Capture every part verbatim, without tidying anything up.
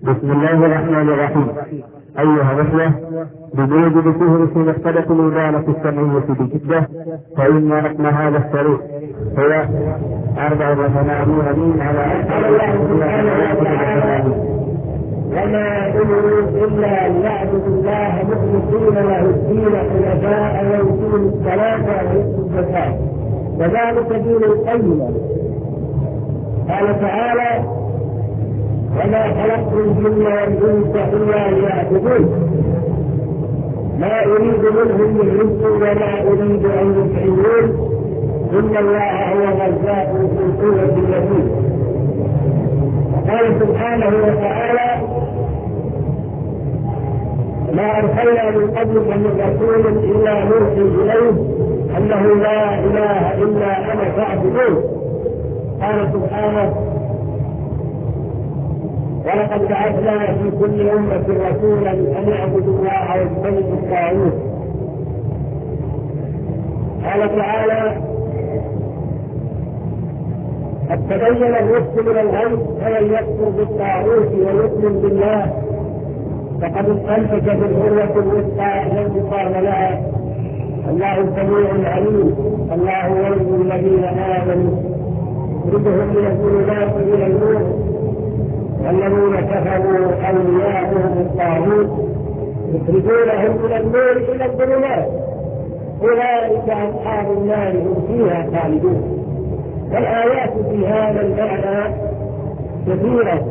بسم الله الرحمن الرحيم. أيها الأخوة، بموجب فهرس مكتبة الإدارة السمعية بجدة، فإن رقم هذا الشريط هو أربعة وثمانين على وما أمروا إلا أن يعبدوا الله مخلصين له الدين حنفاء ويقيموا الصلاة ويؤتوا الزكاة وذلك دين القيمة. قال تعالى: وما خلقت الجن والإنس إلا ليعبدون ما أريد منهم من رزق وما أريد أن يطعمون إن الله هو الرزاق ذو القوة المتين. قال سبحانه وتعالى: ما أرسلنا من قبلك من رسول إلا نوحي إليه أنه لا إله إلا أنا فاعبدون. قال سبحانه: ولقد بعثنا في كل أمة رسولا أن يعبدوا الله واجتنبوا الطاغوت. قال تعالى: قد تبين الرشد من الغي فمن يكفر بالطاغوت ويؤمن بالله فقد استمسك بالعروة الوثقى لا انفصام لها. الله سميع عليم. الله ولي الذين آمنوا يخرجهم من الظلمات إلى النور والذين كفروا أولياؤهم الطاغوت يخرجونهم من النور إلى الظلمات أولئك أصحاب النار هم فيها خالدون. والآيات في هذا المعنى كثيرة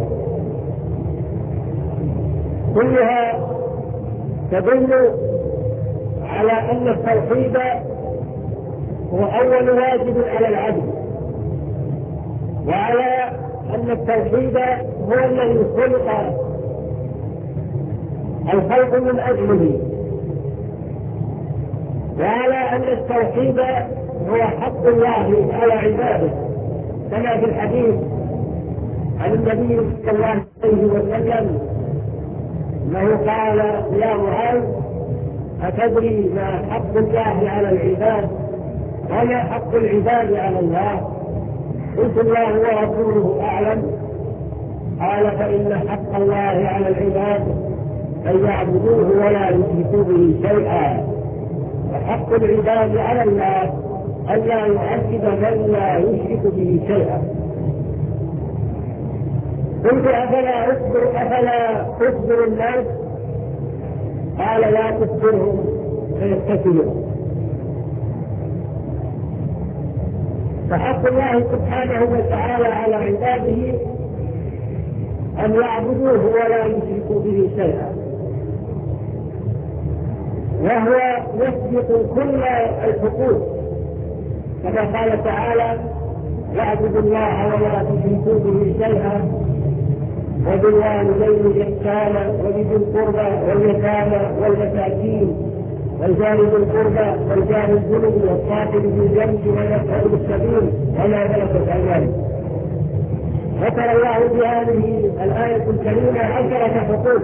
كلها تدل على أن التوحيد هو أول واجب على العبد، وعلى أن التوحيد هو الذي خلق الخلق من أجله، وعلى أن التوحيد هو حق الله على عباده، كما في الحديث عن النبي صلى الله عليه وسلم انه قال: يا معاذ، أتدري ما حق الله على العباد وما حق العباد على الله؟ قلت: الله ورسوله أعلم. قال: فإن حق الله على العباد أن يعبدوه ولا يشركوا به شيئا، وحق العباد على الله أن لا يعذب من لا يشرك به شيئا. قلت: أفلا أخبر أفلا أخبر الناس؟ قال: لا تخبرهم فيتكلوا. فحق الله سبحانه وتعالى على عباده أن يعبدوه ولا يشركوا به شيئا، وهو يسبق كل الحقوق، كما قال تعالى: واعبدوا الله ولا تشركوا به شيئا وبالوالدين إحسانا وبذي القربى واليتامى والمساكين والجار ذي القربى والجار الجنب والصاحب بالجنب والمسعود السبيل وما ملكت أيمانكم. ذكر الله في هذه الآية الكريمة عشرة حقوق،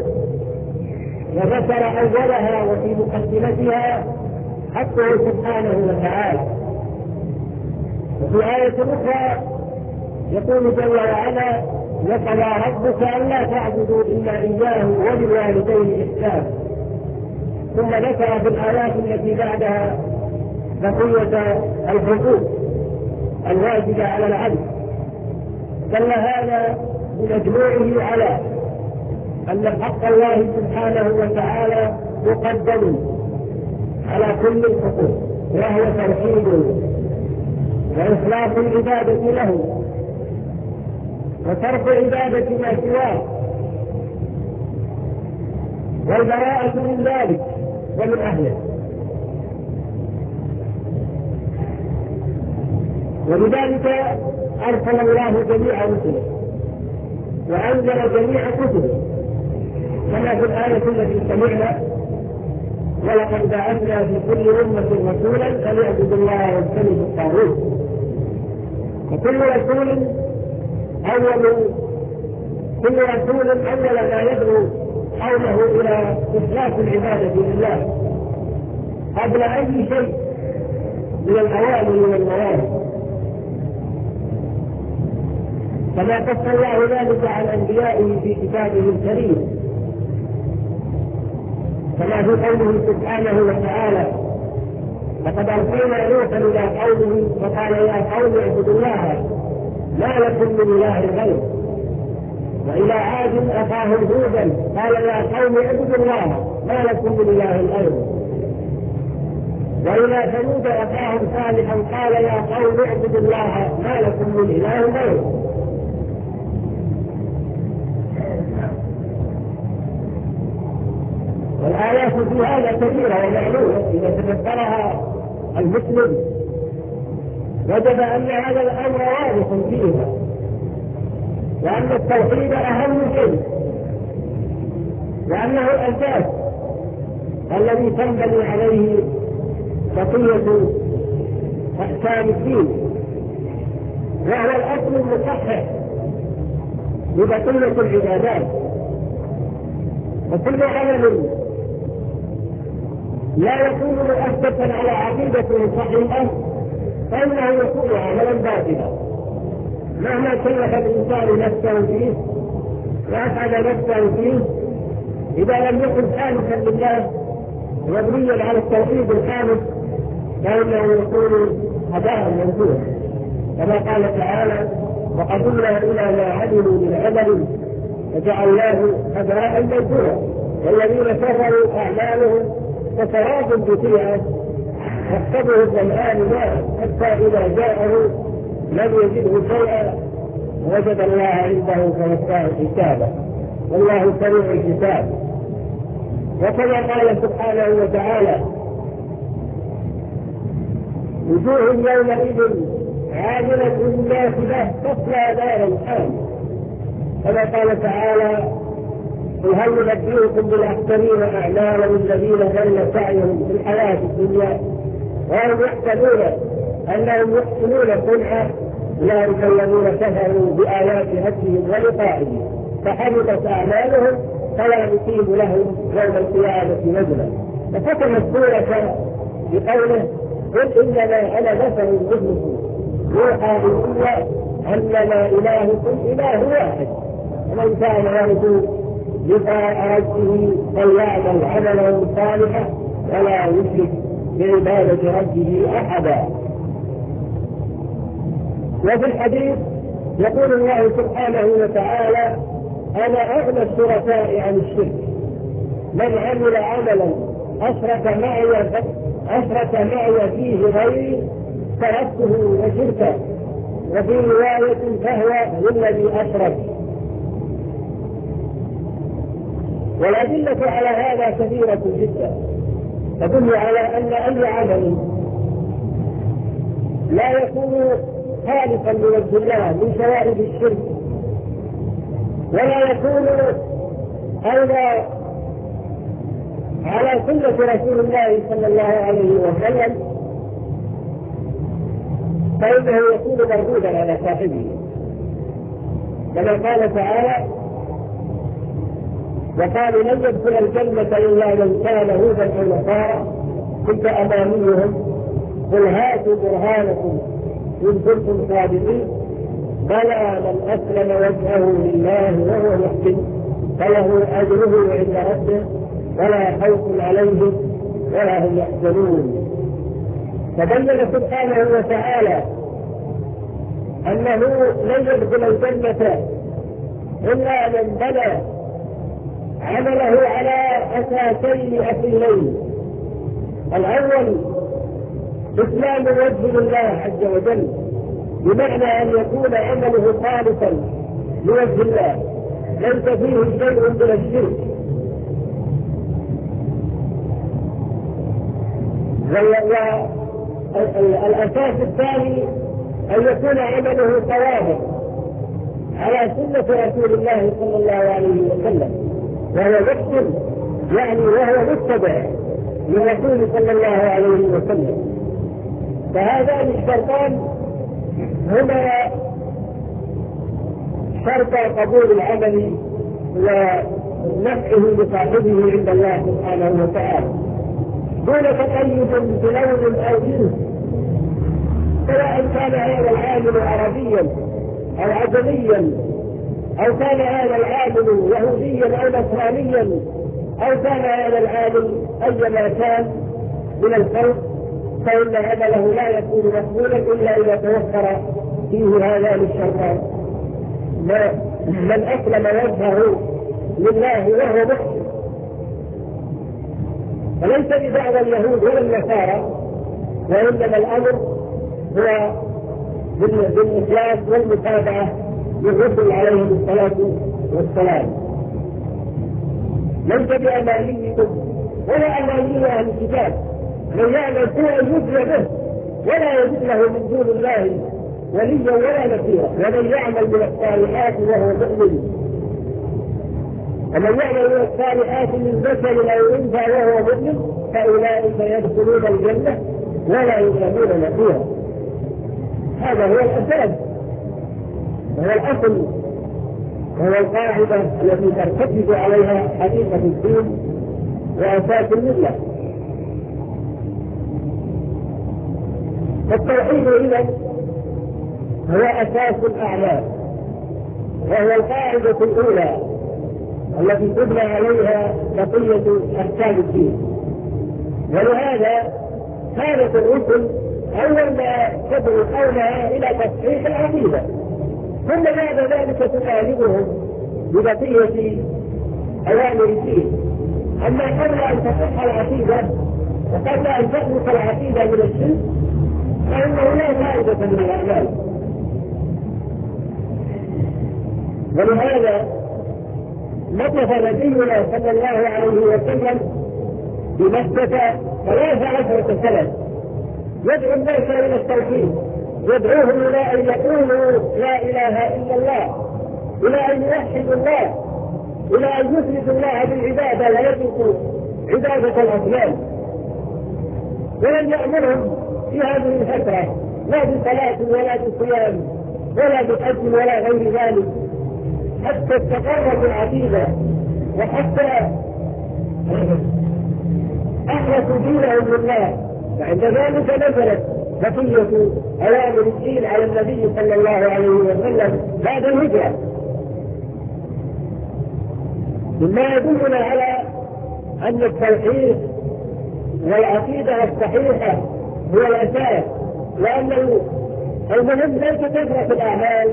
وذكر أولها وفي مقدمتها حقه سبحانه وتعالى. وفي آية أخرى يقول جل وعلا: وقضى ربك ألا تعبدوا إلا إياه وبالوالدين إحسانا. ثم ذكر في الآيات التي بعدها بقية الحقوق الواجبة على العبد. دل هذا بمجموعه على أن حق الله سبحانه وتعالى مقدم على كل الحقوق، وهو توحيد وإخلاص العبادة له وترك عبادة ما سواه والبراءة من ذلك ومن أهله. ولذلك أرسل الله جميع رسله وأنزل جميع كتبه، كما في الآية التي سمعنا: ولقد بعثنا في كل أمة رسولا أن يعبدوا الله واجتنبوا الطاغوت. وكل رسول أول كل رسول أول ما يدعو قومه إلى إخلاص العبادة لله قبل أي شيء من الأوامر والنواهي. كما قص الله ذلك عن أنبيائه في كتابه الكريم، كما في قوله سبحانه وتعالى: لقد أرسلنا نوحا إلى قومه فقال يا قوم اعبدوا الله ما لكم من إله غيره. وإلى عاد أخاهم هودا قال يا قوم اعبدوا الله ما لكم من إله غيره. وإلى ثمود أخاهم صالحا قال يا قوم اعبدوا الله ما لكم من إله غيره. والآيات في هذا كثيرة ومعلومة إذا تذكرها المسلم وجد أن هذا الأمر واضح فيها، وأن التوحيد أهم شيء، وأنه الأساس الذي تنبني عليه بقية أحكام الدين، وهو الأصل المصحح لبقية العبادات. وكل عمل لا يكون مؤسسا على عقيدة صحيحة فإنه يكون عملا باطلا، مهما كلف الإنسان نفسه فيه وأسعد نفسه فيه، إذا لم يكن خالصا لله مبنيا على التوحيد الخالص فإنه يكون هباء منثورا، كما قال تعالى: وقدمنا إلى ما عملوا من عمل فجعلناه هباء منثورا. والذين كفروا أعمالهم كسراب بقيعة يحسبه الظمآن ماء حتى إذا جاءه لم يجده شيئا وجد الله عنده فوفاه حسابه والله سريع الحساب. وكما قال سبحانه وتعالى: وجوه يومئذ عاملة ناصبة تصلى نارا حامية. كما قال تعالى: قل هل ننبئكم بالاخسرين اعمالا الذين ضل سعيهم في الحياه الدنيا وهم يحسبون انهم يحسنون صنعا اولئك الذين كفروا بايات ربهم ولقائه فحبطت اعمالهم فلا نقيم لهم يوم القيامه وزنا. فختم السوره بقوله: قل انما انا بشر مثلكم يوحى الي انما الهكم اله واحد ومن كان يرجو لقاء ربه فليعمل عملا صالحا ولا يشرك بعبادة ربه أحدا. وفي الحديث يقول الله سبحانه وتعالى: أنا أغنى الشركاء عن الشرك، من عمل عملا أشرك معي أشرك معي فيه غيري تركته وشركه. وفي رواية: فهو للذي أشرك. والأدلة على هذا كثيرة جدا تدل على أن أي عمل لا يكون خالصا لوجه الله من شوائب الشرك ولا يكون أيضا على سنة رسول الله صلى الله عليه وسلم فإنه يكون مردودا على صاحبه، كما قال تعالى: وقالوا لن يدخل الجنة إلا من كان هودا أو نصارى تلك أمانيهم قل هاتوا برهانكم إن كنتم صادقين بلى من أسلم وجهه لله وهو محسن فله أجره عند ربه ولا خوف عليهم ولا هم يحزنون. فبين سبحانه وتعالى أنه لن يدخل الجنة إلا من بنى عمله على أساسين أصيلين: الأول إسلام وجه لله عز وجل، بمعنى أن يكون عمله خالصا لوجه الله ليس فيه شيء من الشرك، والأساس الثاني أن يكون عمله صوابا على سنة رسول الله صلى الله عليه وسلم، وهو محسن يعني وهو متبع للرسول صلى الله عليه وسلم. فهذان الشرطان هما شرط قبول العمل ونفعه لصاحبه عند الله سبحانه وتعالى دون تقيد بلون أو جنس، سواء كان هذا العامل عربيا أو عجميا، أو كان هذا العالم يهوديا أو نصرانيا، أو كان هذا العالم أيما كان من الخلق، فإن عمله لا يكون مقبولا إلا إذا توفر فيه هذان الشرطان: من أسلم وجهه لله وهو محسن. فليس بدعوى اليهود ولا النصارى، وإنما الأمر هو بالإخلاص والمتابعة للرسل عليهم الصلاة والسلام. ليس بأمانيكم ولا أماني أهل الكتاب، من يعمل سوءا يجزى به ولا يجد له من دون الله وليا ولا نصيرا، ومن يعمل من الصالحات وهو مؤمن ومن يعمل من الصالحات من ذكر أو أنثى وهو مؤمن فأولئك يدخلون الجنة ولا يظلمون نقيرا. هذا هو الأساس وهو الأصل وهو القاعدة التي ترتكز عليها حقيقة الدين وأساس الملة. فالتوحيد إذن هو أساس الأعمال، وهو القاعدة الأولى التي تبنى عليها بقية أحكام الدين. ولهذا كانت الرسل أول ما تدعو قومها إلى تصحيح العقيدة، ثم بعد ذلك تطالبهم ببقية أوامر الدين. أما قبل أن تصح العقيدة وقبل أن تخلق العقيدة من الشرك فإنه لا فائدة من الأعمال. ولهذا مكث نبينا صلى الله عليه وسلم بمكة ثلاث عشرة سنة يدعو الناس إلى التوحيد، يدعوهم إلى أن يقولوا لا إله إلا الله، إلى أن يوحدوا الله، إلى أن يثبتوا الله بالعبادة ويتركوا عبادة الأصنام. ولم يأمرهم في هذه الفترة لا بصلاة ولا بصيام ولا بحج ولا غير ذلك حتى استقرت العقيدة وحتى أخلصوا دينهم لله. وعند ذلك نزلت بقية أوامر الدين على النبي صلى الله عليه وسلم بعد الهجرة، مما يدلنا على أن التوحيد والعقيدة الصحيحة هو الأساس، لأن المهم ليس كثرة الأعمال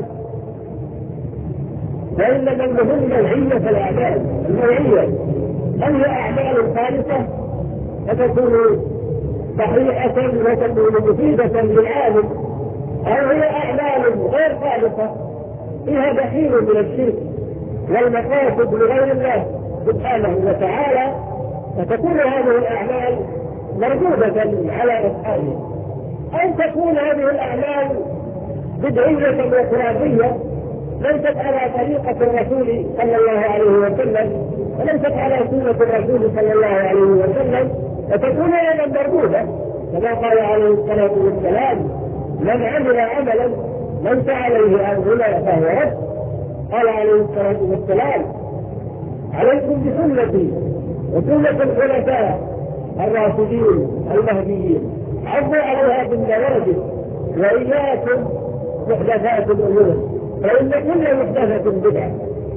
وإنما المهم نوعية الأعمال، النوعية. هل هي أعمال خالصة فتكون صحيحة وتكون مفيدة للعالم، أو هي أعمال غير خالصة فيها دخيل من الشرك والمقاصد لغير الله سبحانه وتعالى، فتكون هذه الأعمال مردودة على أصحابها، أو تكون هذه الأعمال بدعية وخرافية ليست على طريقة الرسول صلى الله عليه وسلم وليست على سنة الرسول صلى الله عليه وسلم، فتكون أيضا مردودة، كما قال عليه الصلاة والسلام: من عمل عملا ليس عليه أمرنا فهو رد. قال عليه الصلاة والسلام: عليكم بسنتي وسنة الخلفاء الراشدين المهديين، عضوا عليها بالنواجذ، وإياكم محدثات الأمور فإن كل محدثة بدعة.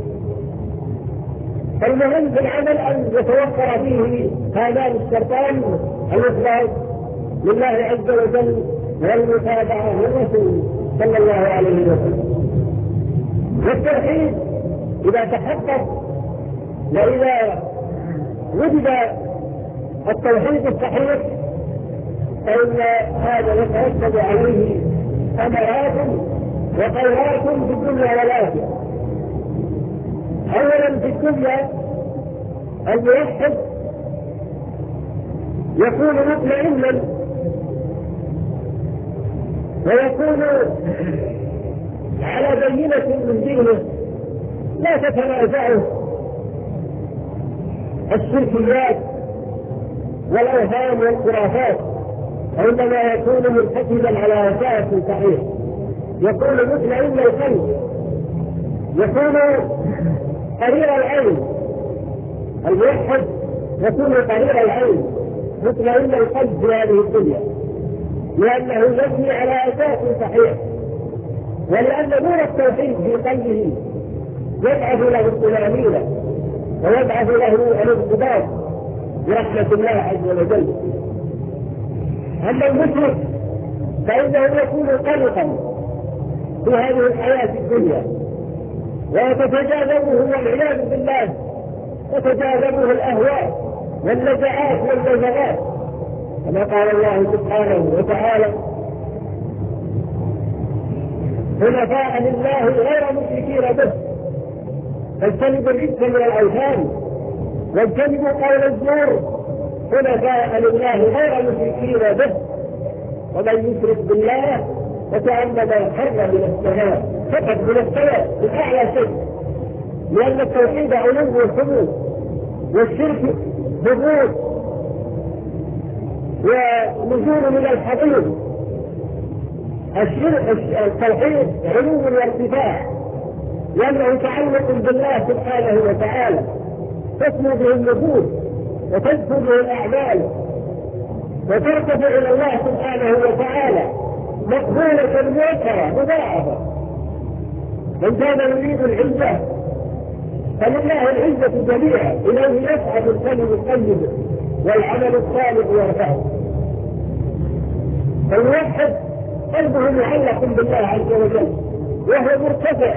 فالمهم في العمل أن يتوفر فيه هذان الشرطان: الإخلاص لله عز وجل والمتابعة للرسول صلى الله عليه وسلم. والتوحيد إذا تحقق وإذا وجد التوحيد الصحيح فإن هذا يترتب عليه ثمرات وخيرات في الدنيا والآخرة. أولا في الدنيا الموحد يكون مطمئنا ويكون على بينة من دينه، لا تتنازعه الشركيات والأوهام والخرافات، وإنما يكون مرتكزا على أساس صحيح، يكون مطمئن القلب، يكون قرير العين. الموحد يكون قرير العين مطمئن القلب في هذه الدنيا، لأنه يبني على أساس صحيح، ولأن نور التوحيد في قلبه يبعث له الطمأنينة ويبعث له الانضباط برحمة الله عز وجل. أما المشرك فإنه يكون قلقا في هذه الحياة الدنيا ويتجاذبه والعياذ بالله تتجاذبه الأهواء والنزعات والنزغات، كما قال الله سبحانه وتعالى: حنفاء لله غير مشركين به فاجتنبوا الرجس من الأوثان واجتنبوا قول الزور حنفاء لله غير مشركين به ومن يشرك بالله فكأنما خر من السماء، فقط من السماء من أعلى شيء، لأن التوحيد علو وحدود والشرك هبوط ونزول من الحضيض. التوحيد علو وارتفاع لأنه تعلق بالله سبحانه وتعالى، تسمو به النفوس وتزكو به الأعمال وترتفع إلى الله سبحانه وتعالى مقبولة ميسرة مضاعفة. من كان يريد العزة فلله العزة جميعا، إليه يصعد الكلم الطيب والعمل الصالح يرفعه. فالموحد قلبه معلق بالله عز وجل وهو مرتفع،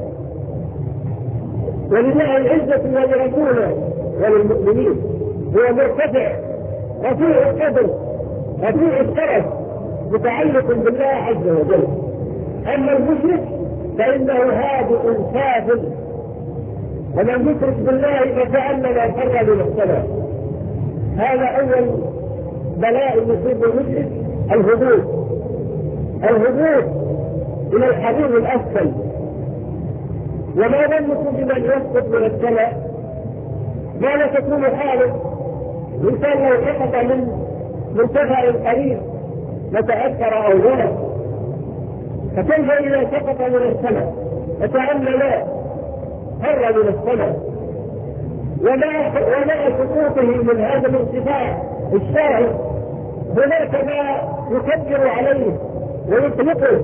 ولله العزة ولرسوله وللمؤمنين، هو مرتفع رفيع القدر رفيع الشرف متعلق بالله عز وجل. أما المشرك فإنه هادئ سافل، ومن يشرك بالله فكأنما فر من السماء. هذا أول بلاء يصيب المشرك، الهبوط الهبوط إلى الحضيض الأسفل. وما ظنكم بمن يسقط من السماء؟ ماذا تكون حاله؟ الإنسان لو سقط من مرتفع قريب لتأثر أو لا، فكيف إذا سقط من السماء؟ فتأمل فر من السماء، ومع ومع سقوطه من هذا الارتفاع الشاهد هناك ما يكبر عليه ويطلقه،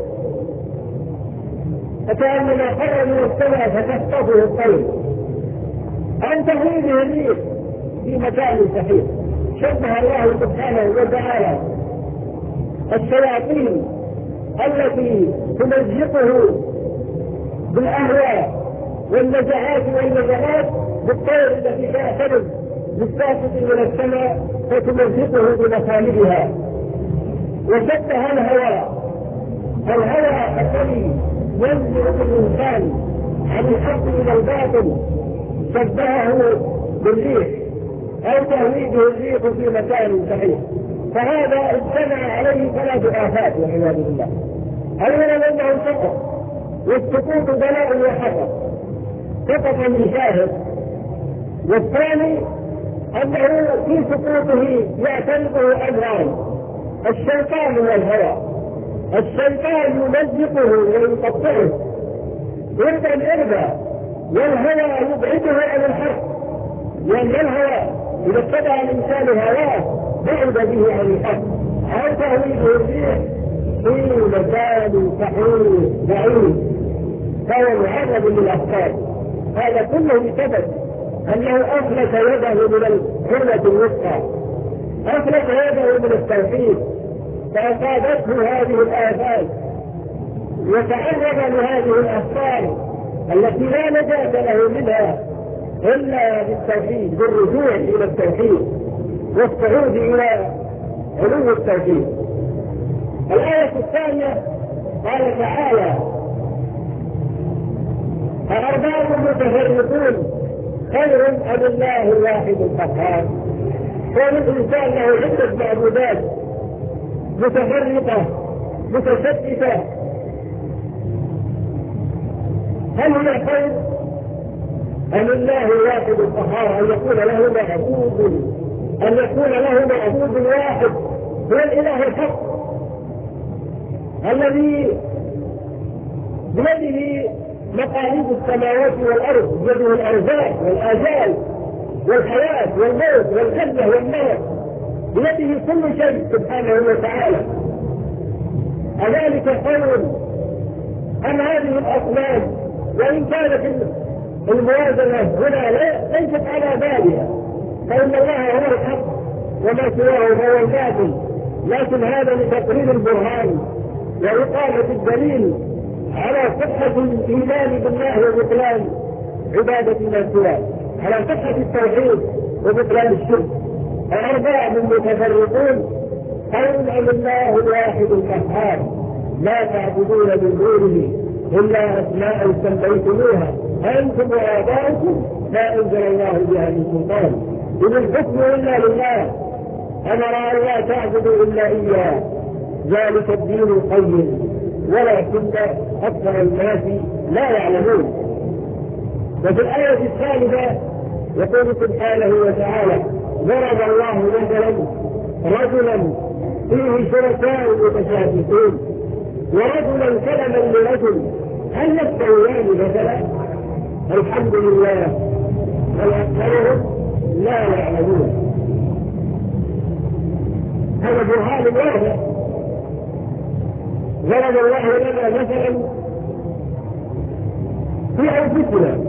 فكأنما فر من السماء فتخطفه الطير أن تهوي به الريح في مكان صحيح. شبه الله سبحانه وتعالى الشياطين التي تمزقه بالأهواء والنزعات والنزغات بالطير التي تأخذ بالساقط من السماء فتمزقه بمخالبها. وشبه الهوى الهوى الذي ينزع الإنسان عن الحق إلى الباطل، شبهه بالريح أو تهويه الريح في مكان صحيح. فهذا اجتمع عليه ثلاث آفات والعياذ بالله. أولا أنه سقط، والسقوط بلاء وحسن، سقط من شاهد. والثاني أنه في سقوطه يعتنقه أمران: الشيطان والهوى. الشيطان يمزقه ويقطعه إربا إربا، والهوى يبعده عن الحق، لأن الهوى إذا اتبع الإنسان هواه بعد به عن الحق أو تهويه الريح في مكان صحيح بعيد فهو معرض للأفكار. هذا كله بسبب أنه أفلت يده من الحرمة الوسطى، أفلت يده من التوحيد فأصابته هذه الآفات وتعرض لهذه الأفكار التي لا نجاة له منها إلا بالتوحيد، بالرجوع إلى التوحيد والصعود إلى علو التوحيد. الآية الثانية قال تعالى: أأرباب متفرقون خير أم الله الواحد القهار. كون الإنسان له عدة معبودات متفرقة متشتتة، هل هي خير أم الله الواحد القهار؟ أن يكون له معبود أن يكون له معبود واحد هو الإله الحق الذي بيده مقاليد السماوات والأرض، بيده الأرزاق والآجال والحياة والموت والجنة والنار، بيده كل شيء سبحانه وتعالى. أذلك خير أما هذه الأصنام وإن كانت الموازنة هنا لا ليست على بالها، فإن الله هو الحق وما سواه هو الباطل، لكن هذا لتقرير البرهان وإقامة الدليل على صحة الإيمان بالله وبطلان عبادة ما سواه، على صحة التوحيد وبطلان الشرك. الأرباب المتفرقون قول أن الله الواحد القهار لا تعبدون من دونه إلا أسماء سميتموها أنتم وآباؤكم ما أنزل الله بها من سلطان إن الحكم إلا لله أمر أن لا تعبدوا إلا إياه ذلك الدين القيم ولكن أكثر الناس لا يعلمون. وفي الآية الثالثة يقول سبحانه وتعالى ضرب الله مثلا رجلا فيه شركاء متشاكسون ورجلا كلما لرجل هل يستويان مثلا؟ الحمد لله بل أكثرهم لا يعلمون. هذا برهان واضح. ضرب الله لنا مثلا في أنفسنا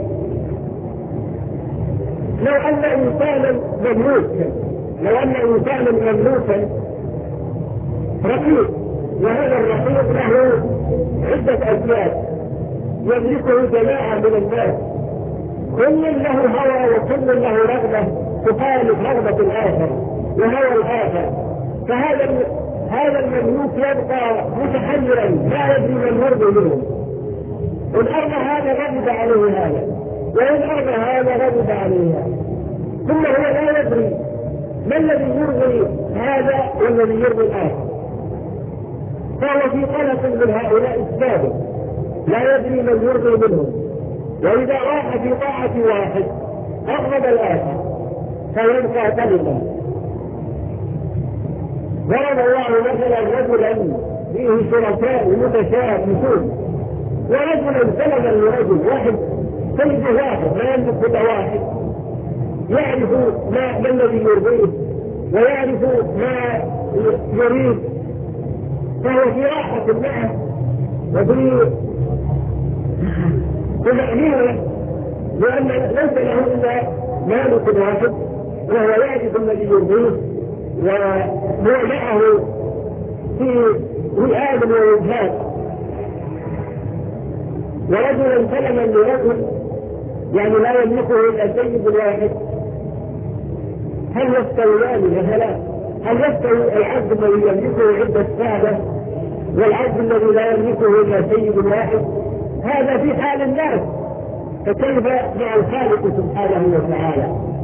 لو أن إنسانا مملوكا لو أن إنسانا مملوكا رقيق، وهذا الرقيق له عدة أسباب يملكه جماعة من الناس، كل له هوى وكل له رغبة تخالف رغبة الآخر وهوى الآخر، فهذا هذا المملوك يبقى متحيرا لا يدري من يرضي منه. إن أرضى هذا غضب عليه هذا، وإن أرضى هذا غضب عليه هذا، ثم هو لا يدري ما الذي يرضي هذا والذي يرضي الآخر، فهو في قلق من هؤلاء السابق لا يدري من يرضي منهم، وإذا راح في طاعة واحد أغضب الآخر فيبقى قلقا. ضرب الله مثلا رجلا فيه شركاء متشاكسون ورجلا سلما لرجل واحد سيد واحد لا يملك كل واحد، يعرف ما, ما الذي يرضيه ويعرف ما يريد، فهو في راحة معه وفي طمأنينة لأن ليس له إلا مالك واحد وهو يعرف الذي يرضيه وهو معه في وئام ووجهات. ورجلا سلما لرجل يعني لا يملكه إلا سيد واحد، هل يستويان مثلا؟ هل يستوي العبد الذي يملكه عدة سادة والعبد الذي لا يملكه إلا سيد واحد؟ هذا في حال الناس، فكيف مع الخالق سبحانه وتعالى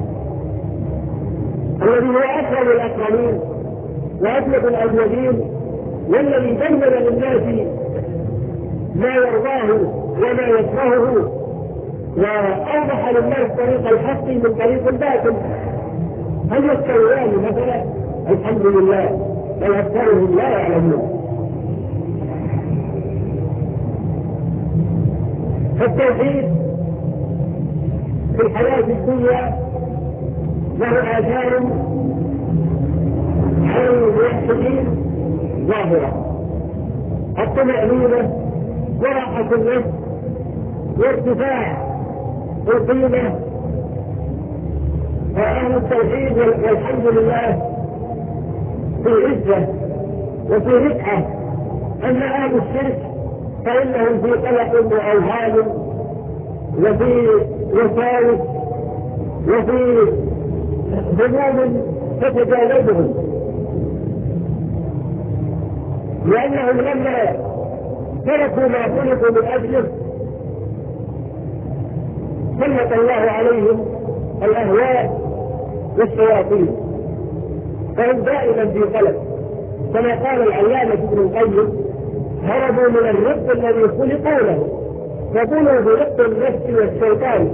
الذي هو أكرم الأكرمين وأجود الأجودين والذي بين للناس ما يرضاه وما يكرهه وأوضح للناس طريق الحق من طريق الباطل؟ هل يستويان مثلا؟ الحمد لله بل أكثرهم لا يعلمون. فالتوحيد في الحياة الدنيا له آثار على الموحدين ظاهرة، الطمأنينة وراحة النفس وارتفاع القيمة. فأهل التوحيد والحمد لله في عزة وفي رفعة، أما أهل الشرك فإنهم في قلق وأوهام وفي وساوس وفي هموم تتجاوزهم، لأنهم لما تركوا ما خلقوا من أجله سلط الله عليهم الأهواء والشياطين، فهم دائما في قلق. كما قال العلامة ابن القيم هربوا من الرق الذي خلقوا له فقولوا برق النفس والشيطان،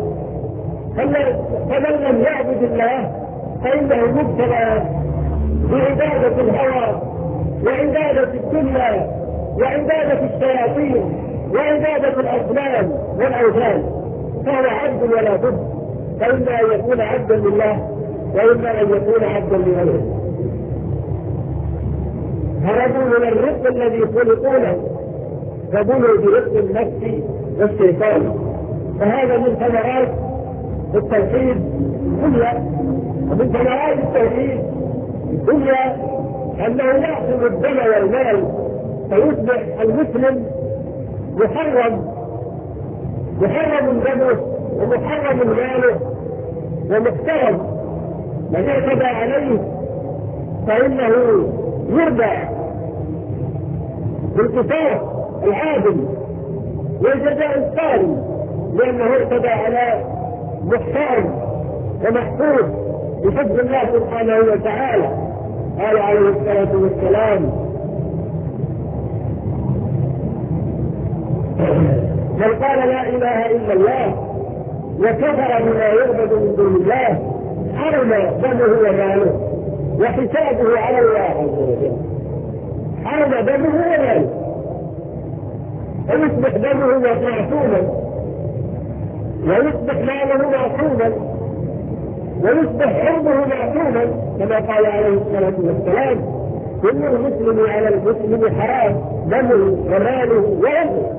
فمن لم يعبد الله فإنه مبتلى بعبادة الهوى وعبادة الدنيا وعبادة الشياطين وعبادة الأصنام والأوثان، فهو عبد ولا بد، فإما أن يكون عبدا لله وإما أن يكون عبدا لغيره. هربوا من الرق الذي خلقوا له فبلوا برزق النفس والشيطان. فهذا من ثمرات التوحيد الدنيا. ومن ثمرات التوحيد الدنيا أنه يأخذ الدم والمال فيصبح المسلم محرم محرم دمه ومحرم ماله ومحترم. من اعتدى عليه فإنه يرجع بالقصاص العادل والجزاء الصارم، لأنه اعتدى على محترم ومحفوظ بفضل الله سبحانه وتعالى. قال عليه الصلاة والسلام: من قال لا إله إلا الله وكفر بما يعبد من دون الله حرم دمه وماله وحسابه على الله عز وجل. حرم دمه وماله ويصبح دمه معصوما ويصبح ماله معصوما ويصبح حرمه معصوما، كما قال عليه الصلاة والسلام: كل المسلم على المسلم حرام دمه وماله وعرضه.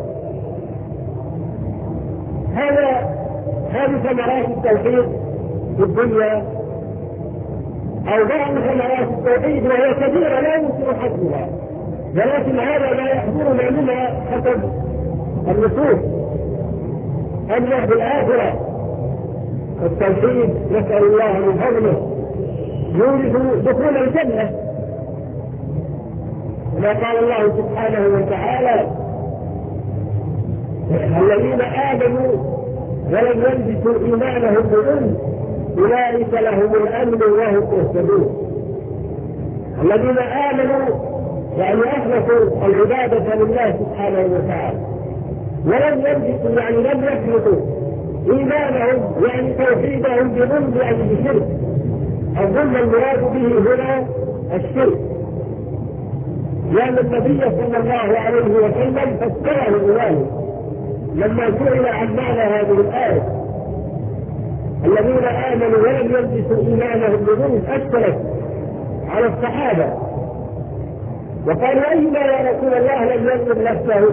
هذا هذه ثمرات التوحيد في الدنيا، أو بعض ثمرات التوحيد، وهي كثيرة لا يمكن حصرها، ولكن هذا لا يحضرنا منها حسب النصوص. أما في الآخرة التوحيد نسأل الله من فضله يورث دخول الجنة، كما قال الله سبحانه وتعالى: الذين آمنوا ولم يلبسوا إيمانهم بظلم أولئك لهم الأمن وهم مهتدون. الذين آمنوا يعني أخلصوا العبادة لله سبحانه وتعالى، ولم يلبسوا يعني لم يخلطوا إيمانهم يعني توحيدهم بظلم يعني بشرك. الظلم المراد به هنا الشرك، لأن النبي صلى الله عليه وسلم فسره بذلك لما سئل عن معنى هذه الآية: الذين آمنوا ولم يلبسوا إيمانهم بظلم، أشكلت على الصحابة وقالوا: أينا يا رسول الله لم يظلم نفسه؟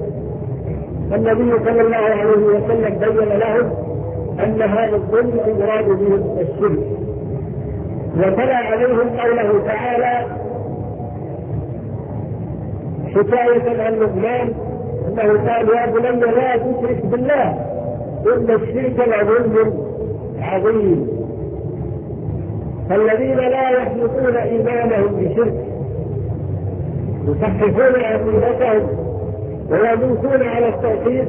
النبي صلى الله عليه وسلم بين لهم أن هذا الظلم المراد به الشرك، وتلا عليهم قوله تعالى حكاية عن لقمان أنه قال: يا بني لا تشرك بالله إن الشرك لظلم عظيم. فالذين لا يخلطون إيمانهم بشرك يصححون عقيدتهم ويموتون على التوحيد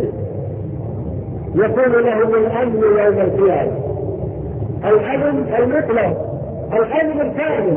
يكون لهم الأمن يوم القيامة. الأمن المطلق، الأمن الكامل،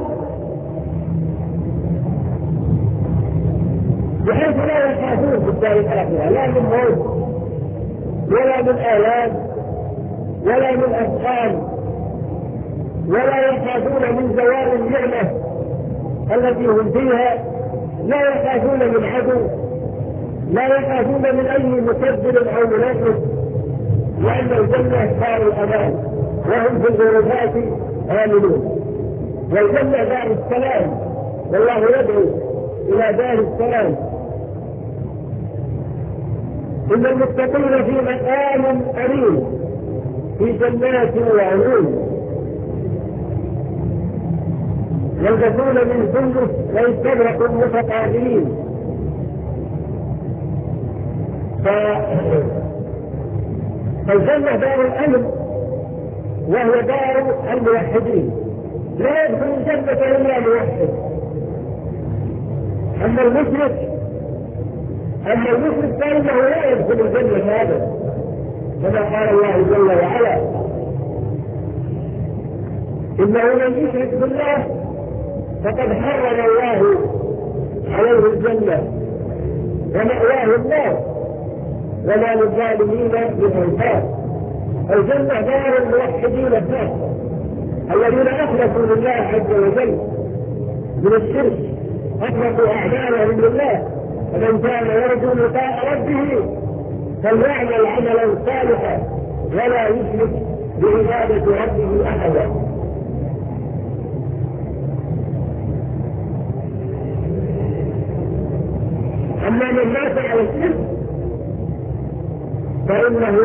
بحيث لا يخافون في الدار الآخرة لا من موت ولا من آلام ولا من أسقام، ولا يخافون من زوال النعمة التي هم فيها، لا يخافون من عدو، لا يخافون من أي مكذب أو منافق، لأن الجنة دار الأمان وهم في الغرفات آمنون. والجنة دار السلام، والله يدعو إلى دار السلام. إن المتقين في مقام أمين في جنات وعيون يلبسون من سندس ويستبرق متقابلين. فالجنة دار الأمن وهو دار الموحدين، لا يدخل الجنة إلا موحد. أما المشرك أما المشرك فإنه لا يدخل الجنة أبدا، كما قال الله جل وعلا: إنه من يشرك بالله فقد حرم الله عليه الجنة ومأواه النار وما للظالمين من أنصار. الجنة دار الموحدين الناس الذين أخلصوا لله عز وجل من الشرك، أخلصوا أعمالهم لله. فمن كان يرجو لقاء ربه فليعمل عملا صالحا ولا يشرك بعبادة ربه أحدا. أما من مات على الشرك فإنه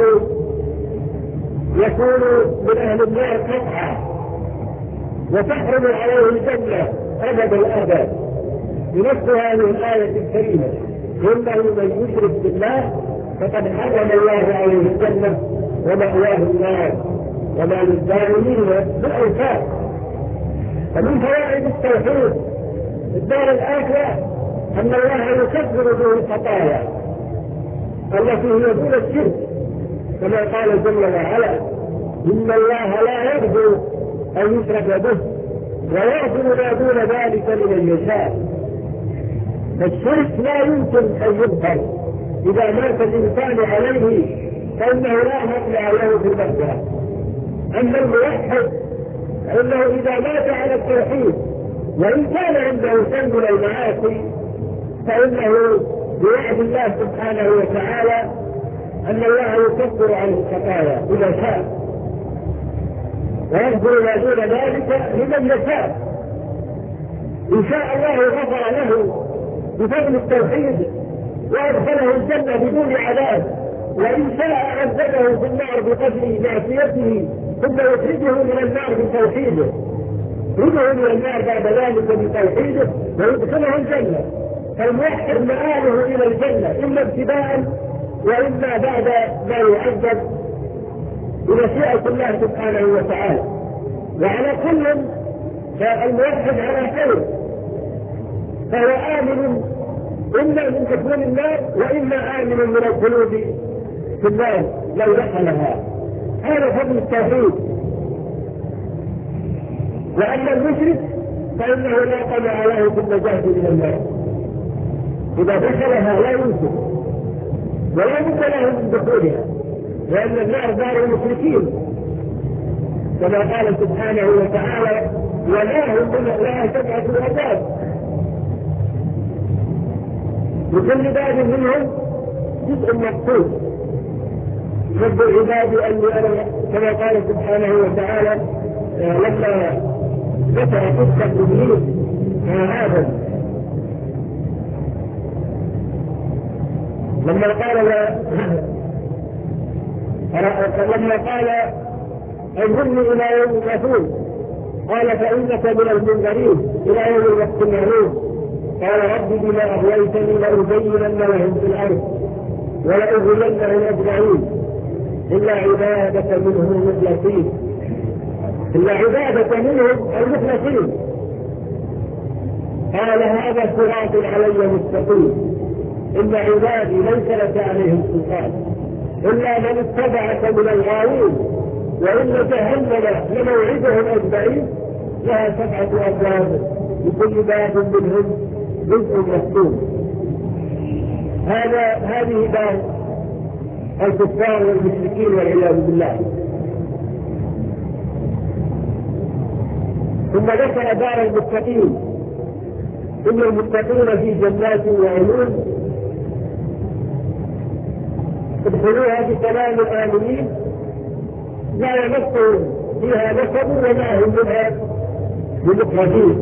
يكون من أهل النار قطعا وتحرم عليه الجنة أبد الأبد بنفس هذه الآية الكريمة: إنه من يشرك بالله فقد حرم الله عليه الجنة ومأواه النار وما للظالمين من أنصار. فمن فوائد التوحيد في الدار الآخرة أن الله يكفر به الخطايا التي هي دون الشرك، كما قال جل وعلا: إن الله لا يغفر أن يشرك به ويغفر ما دون ذلك لمن يشاء. فالشرك لا يمكن أن يغفر، إذا مات الإنسان عليه فإنه لا مطلع له في المغفرة. أما الموحد فإنه إذا مات على التوحيد وإن كان عنده شيء من المعاصي فإنه بوعد الله سبحانه وتعالى أن الله يكفر عنه الخطايا إذا شاء، ويغفر ما دون ذلك لمن يشاء. إن شاء الله غفر له بفضل التوحيد وأدخله الجنة بدون عذاب، وإن شاء عذبه في النار بقدر معصيته ثم يخرجه من النار بتوحيده، يخرجه من النار بعد ذلك بتوحيده ويدخله الجنة. فالموحد مآله إلى الجنة إما ابتداء وإما بعد ما يعذب بمشيئة الله سبحانه وتعالى. وعلى كل فالموحد على خير، فهو آمن إما من دخول النار وإما آمن من الخلود في النار لو دخلها. هذا فضل التوحيد. وأما المشرك فإنه لا طمع له في النجاة من النار، إذا دخلها لا يمكن ولا بد له من دخولها، لأن النار دار المشركين كما قال سبحانه وتعالى: ولا هم لها سبعة أبواب لكل باب منهم جزء مقصود. رب العباد أني أنا، كما قال سبحانه وتعالى لما ذكر قصة إبليس مع آدم لما قال لما قال انظرني إلى يوم يبعثون قال فإنك من المنذرين إلى يوم الوقت المعلوم. قال رب بما أغويتني لأزينن لهم في الأرض ولأغوينهم أجمعين إلا عبادك منهم المخلصين إلا عبادك منهم المخلصين. قال هذا صراط علي مستقيم إن عبادي ليس لك عليهم سلطان إلا من اتبعك من الغاوين وإن جهنم لموعدهم أجمعين لها سبعة أبواب لكل باب منهم جزء مكتوب. هذا هذه دار الكفار والمشركين والعياذ بالله. ثم ذكر دار المتقين: إن المتقين في جنات وعيون ادخلوها بسلام الآمنين لا يمسهم فيها نسب وما هم منها بمخرجين.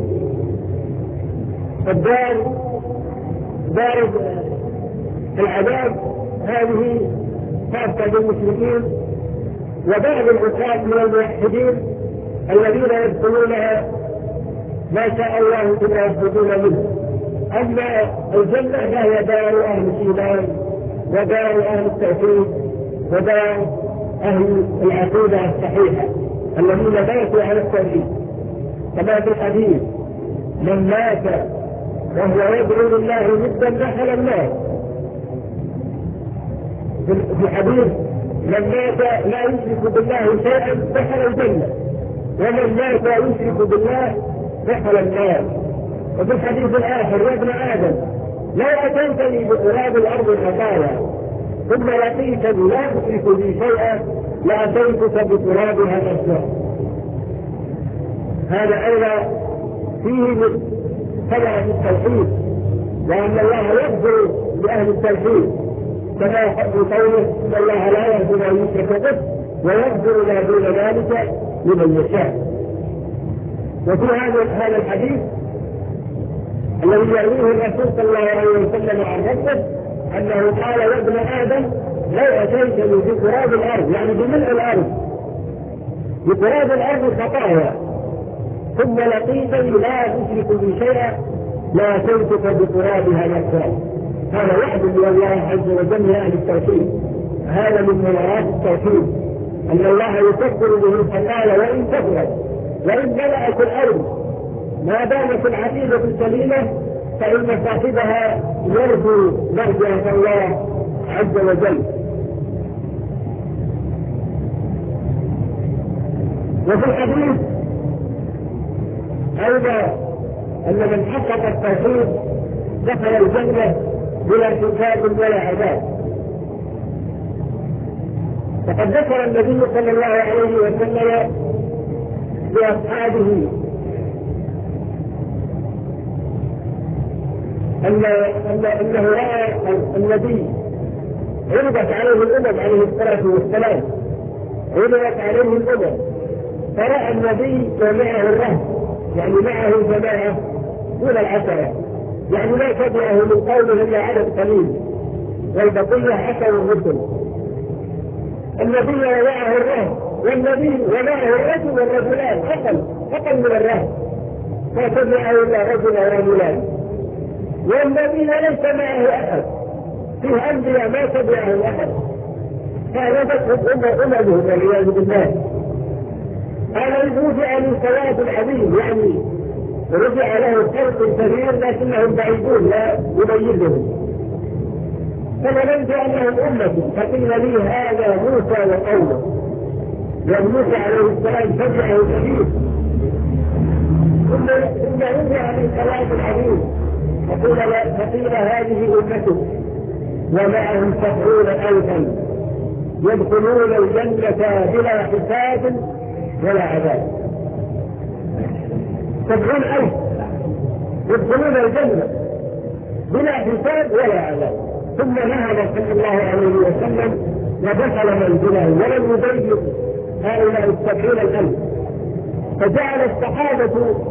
الدار دار العذاب هذه خاصة بالمشركين وبعض العصاة من الموحدين الذين يدخلونها ما شاء الله ثم يخرجون منه. أما الجنة فهي دار أهل الإيمان ودار أهل التوحيد ودار أهل العقيدة الصحيحة الذين ماتوا على التوحيد، كما في الحديث: من مات وهو يدعو لله ندا دخل النار. في الحديث: من مات لا يشرك بالله شيئا دخل الجنة، ومن مات يشرك بالله دخل النار. وفي الحديث الآخر: يا ابن آدم لو أتيتني بقراب الأرض خطايا ثم لقيتني لا تشرك بي شيئا لأتيتك بترابها مسجدا. هذا أيضا فيه ثمرة التوحيد، وأن الله يغفر لأهل التوحيد كما يحب قوله: إن الله لا يغفر أن يشرك به ويغفر ما دون ذلك لمن يشاء. وفي هذا الحديث الذي يرويه الرسول صلى الله عليه وسلم عن ربه أنه قال: يا ابن آدم لو أتيتني بتراب الأرض يعني بملء الأرض بتراب الأرض خطايا ثم لقيتني لا تشرك بي شيئا لا أتيتك بترابها مغفرة. هذا وعد من الله عز وجل لأهل التوحيد. هذا من ثمرات التوحيد أن الله يكفر به الخطايا وإن كثرت وإن ملأت الأرض ما دامت العقيدة السليمة فإن صاحبها يرجو مغفرة الله عز وجل. وفي الحديث أيضا أن من حقق التوحيد دخل الجنة بلا حساب ولا عذاب. فقد ذكر النبي صلى الله عليه وسلم لأصحابه أن أنه رأى النبي عرضت عليه الأمم عليه الصلاة والسلام عرضت عليه الأمم فرأى النبي ومعه الرهب يعني معه جماعة دون العشرة يعني لا تبعه من قوله إلا عدد قليل والبقية عشر الرسل. النبي ومعه الرهب والنبي ومعه الرجل والرجلان أقل أقل من الرهب ما تبعه إلا رجل ورجلان والنبي ليس معه أحد فيه أنبياء ما تبعه أحد فعرضته أممه والعياذ بالله. هذا رجع من سواد العظيم يعني رجع له خلق كبير لكنهم بعيدون لا يميزهم فظننت أنهم أمتي فقيل لي هذا موسى وقومه لأن موسى عليه السلام تبعه كبير ثم رجع من سواد العظيم فقيل هذه أمته ومعهم سبعون ألفا يدخلون الجنة بلا حساب ولا عذاب. سبعون ألف يدخلون الجنة بلا حساب ولا عذاب. ثم نهض صلى الله عليه وسلم ودخل منزله ولم يبين هؤلاء السبعون الألف فجعل الصحابة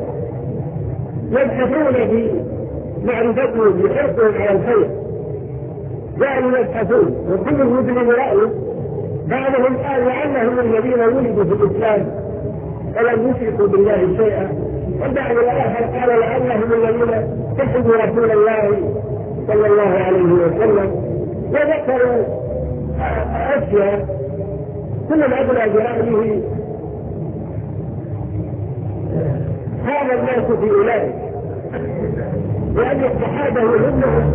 يبحثون في معرفتهم بحرصهم على الخير جعلوا يبحثون وكل مجرم رأيه بعضهم قال لعلهم الذين ولدوا في الإسلام ولم يشركوا بالله شيئا وبعض الآخر قال لعلهم الذين تحبوا رسول الله صلى الله عليه وسلم وذكروا أشياء كل أدرى برأيه هذا الناس في أولئك لأن الصحابة يهمهم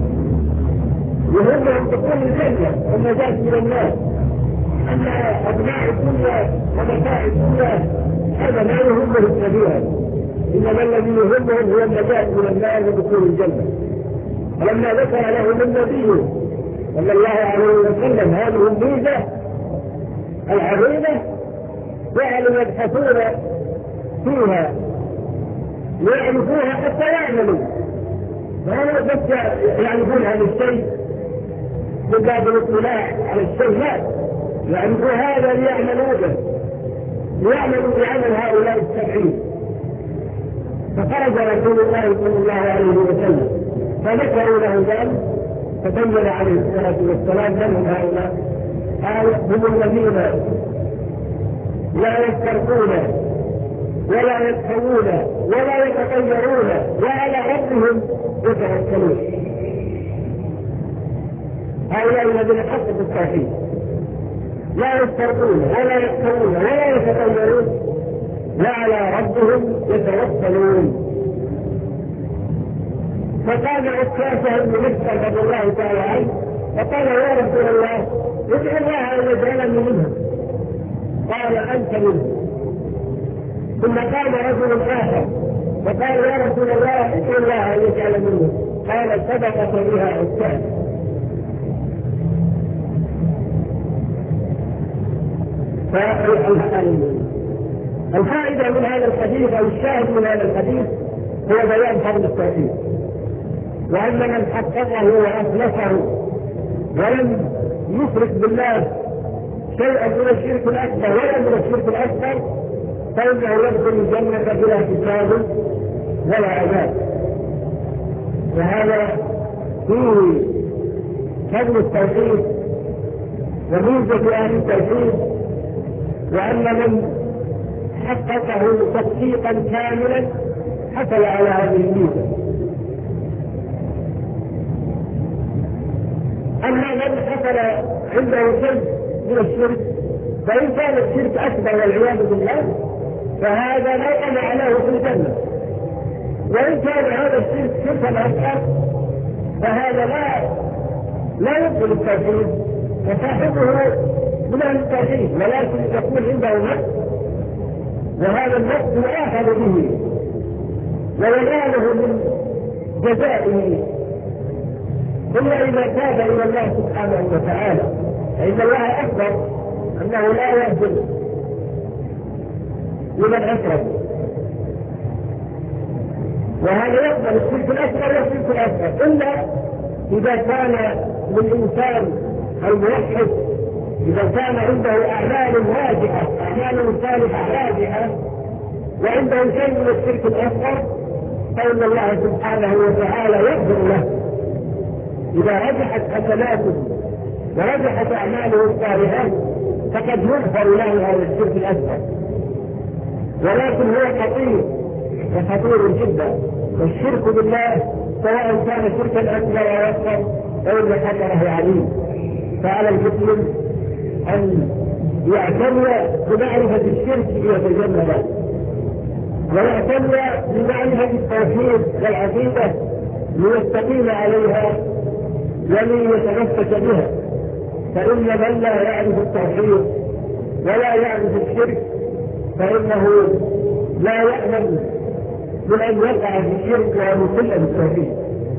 يهمهم دخول الجنة والنجاة من الناس. أما أبناء الدنيا ومتاع الدنيا هذا ما يهمهم كثيرا إنما الذي يهمهم هو النجاة من النار ودخول الجنة. فلما ذكر لهم النبي صلى الله عليه وسلم هذه الميزة العظيمة جعلوا يبحثون فيها ويعرفوها حتى يعملوا ولا بس يعرفون هذا الشيء من باب الاطلاع على الشيء لا يعرفوا هذا ليعملوا به ليعملوا بعمل هؤلاء السبعين. فخرج رسول الله صلى الله عليه وسلم فذكروا له ذلك فبين عليه الصلاه والسلام من هم هؤلاء قال هم الذين لا يسترقون ولا يدخلون ولا يتطيرون وعلى ربهم يتوكلون. هؤلاء الذين حققوا التوحيد لا يسترقون ولا يدخلون ولا يتطيرون وعلى ربهم يتوكلون. فقال عكاشة بن محصن رضي الله تعالى عنه فقال يا رسول الله ادعو الله ان يجعلني منهم قال انت منهم. ثم قال رجل آخر فقال يا رسول الله ادعو الله أن يجعل منه قال سبقت بها عكاش. الفائدة من هذا الحديث أو الشاهد من هذا الحديث هو بيان فضل التوحيد وأن من حققه وأخلصه ولم يشرك بالله شيئا من الشرك الأكبر ولا من الشرك الأكبر فإنه يدخل الجنة بلا حساب ولا عذاب. وهذا فيه فضل التوحيد وميزة أهل التوحيد وأن من حققه تصديقا كاملا حصل على هذه الميزة. أما من حصل عنده شيء من الشرك فإن كان الشرك أكبر والعياذ بالله فهذا لا أمع له في الجنة، وإن كان هذا الشرك شركا أكبر فهذا لا لا يدخل التوحيد وصاحبه من أهل التوحيد، ولكن يكون عنده نقص، وهذا النقص يؤاخذ به ويناله من جزائه إلا إذا تاب إلى الله سبحانه وتعالى، فإن الله أخبر أنه لا يغفر لمن أشرك، وهذا يقبل الشرك الأكبر والشرك الأكبر إلا إذا كان للإنسان الموحد إذا كان عنده أعمال راجحة أعمال صالحة راجحة وعنده شيء من الشرك الأكبر فإن الله سبحانه وتعالى يغفر له إذا رجحت حسناته ورجحت أعماله الصالحات فقد يغفر له هذا الشرك الأكبر، ولكن هو خطير وخطير جدا. والشرك بالله سواء كان شركا أكبر أو أصغر فإن خطره عليم، فعلى المسلم أن يعتني بمعرفة الشرك ليتجنبه، ويعتني بمعرفة التوحيد والعقيدة ليستقيم عليها وليتمسك بها، فإن من لا يعرف التوحيد ولا يعرف الشرك فإنه لا يأمن من أن يقع في الشرك وأن يسلم بالتوحيد.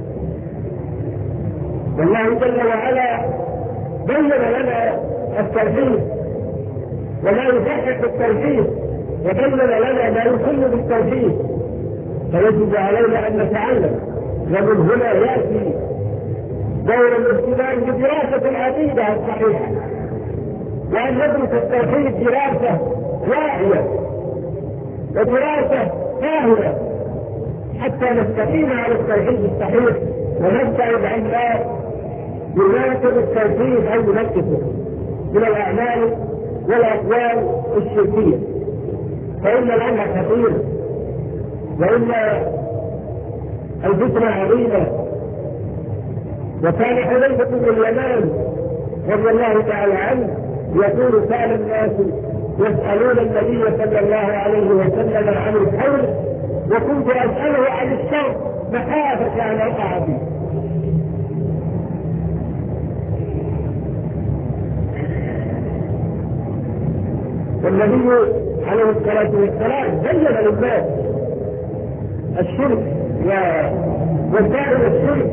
والله جل وعلا بين لنا التوحيد وما يحقق التوحيد وبين لنا ما يخل بالتوحيد، فيجب علينا أن نتعلم، ومن هنا يأتي دور الاهتمام بدراسة العقيدة الصحيحة، وأن ندرس التوحيد دراسة واعية ودراسة فاهمة حتى نستقيم على التوحيد الصحيح ونبتعد عن ما يناقض التوحيد أو ينقصه من الأعمال والأقوال الشركية، فإن الأمر خطير وإن الفتنة عظيمة. وكان حذيفة بن اليمان رضي الله تعالى عنه يقول كان الناس يسألون النبي صلى الله عليه وسلم عن الخير وكنت أسأله عن الشر مخافة أن أقع فيه. والنبي عليه الصلاة والسلام بين للناس الشرك ووسائل الشرك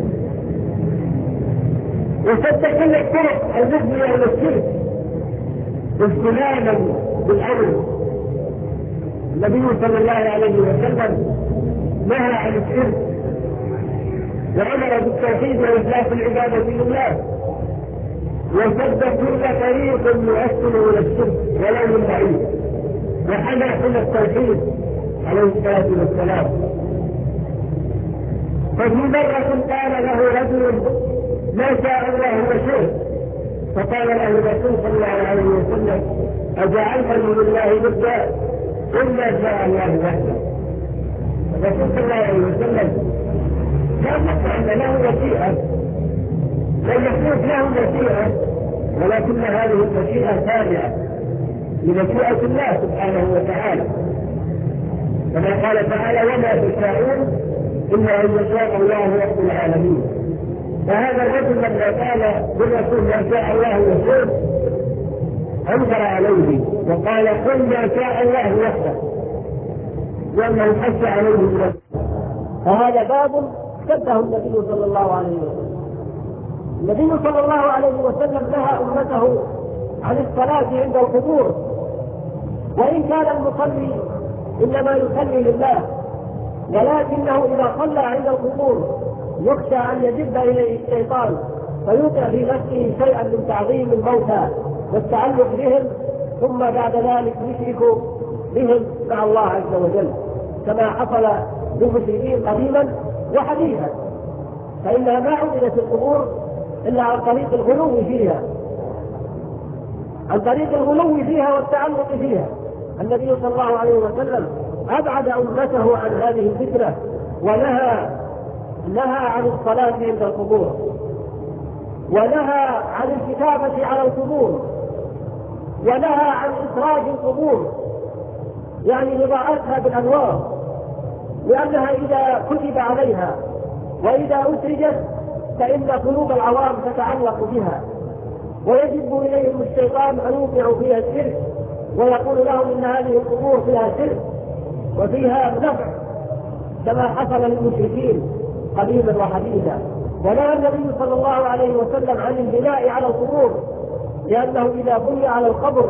وسد كل الطرق المفضية إلى الشرك واستلاما بالأمر. النبي صلى الله عليه وسلم نهى عن الشرك وأمر بالتوحيد وإخلاص العبادة لله، وسد كل طريق يؤثر إلى الشرك ولو من بعيد، وحمى حمى التوحيد عليه الصلاة والسلام. ففي مرة قال له رجل ما شاء الله وشئت، فقال له الرسول صلى الله عليه وسلم أجعلتني لله ندا قل ما شاء الله وحده. الرسول صلى الله عليه وسلم لا نقل له مشيئة، لم يكن له مشيئة، ولكن هذه المشيئة تابعة لمشيئة الله سبحانه وتعالى، كما قال تعالى وما تشاءون إلا أن يشاء الله رب العالمين. فهذا الرجل لما قال بالرسول ما شاء الله وشئت أنكر عليه وقال قل ما شاء الله وحده، لأنه حث عليه بنفسه. فهذا باب سده النبي صلى الله عليه وسلم. النبي صلى الله عليه وسلم نهى أمته عن الصلاة عند القبور، وإن كان المصلي إنما يصلي لله، ولكنه إذا صلى عند القبور يخشى أن يجب إليه الشيطان فيوقع في نفسه شيئا من تعظيم الموتى والتعلق بهم، ثم بعد ذلك يشرك بهم مع الله عز وجل، كما حصل بالمشركين قديما وحديثا، فإنها ما عبدت القبور إلا عن طريق الغلو فيها عن طريق الغلو فيها والتعلق فيها. النبي صلى الله عليه وسلم أبعد أمته عن هذه الفكرة، ونهى نهى عن الصلاة عند القبور، ونهى عن الكتابة على القبور، ونهى عن إسراج القبور يعني إضاءتها بالأنوار، لأنها إذا كتب عليها وإذا أسرجت فإن قلوب العوام تتعلق بها، ويجب إليهم الشيطان أن يوقعوا فيها الشرك ويقول لهم إن هذه القبور فيها شرك وفيها نفع كما حصل للمشركين قديما وحديثا. ونهى النبي صلى الله عليه وسلم عن البناء على القبور، لأنه إذا بني على القبر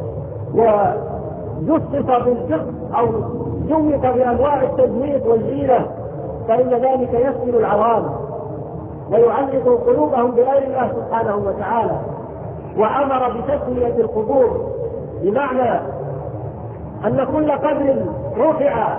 وجصص بالفقه أو جوق بأنواع التجويد والزينة فإن ذلك يسجن العوام ويعلق قلوبهم بغير الله سبحانه وتعالى. وأمر بتسوية القبور، بمعنى أن كل قبر رفع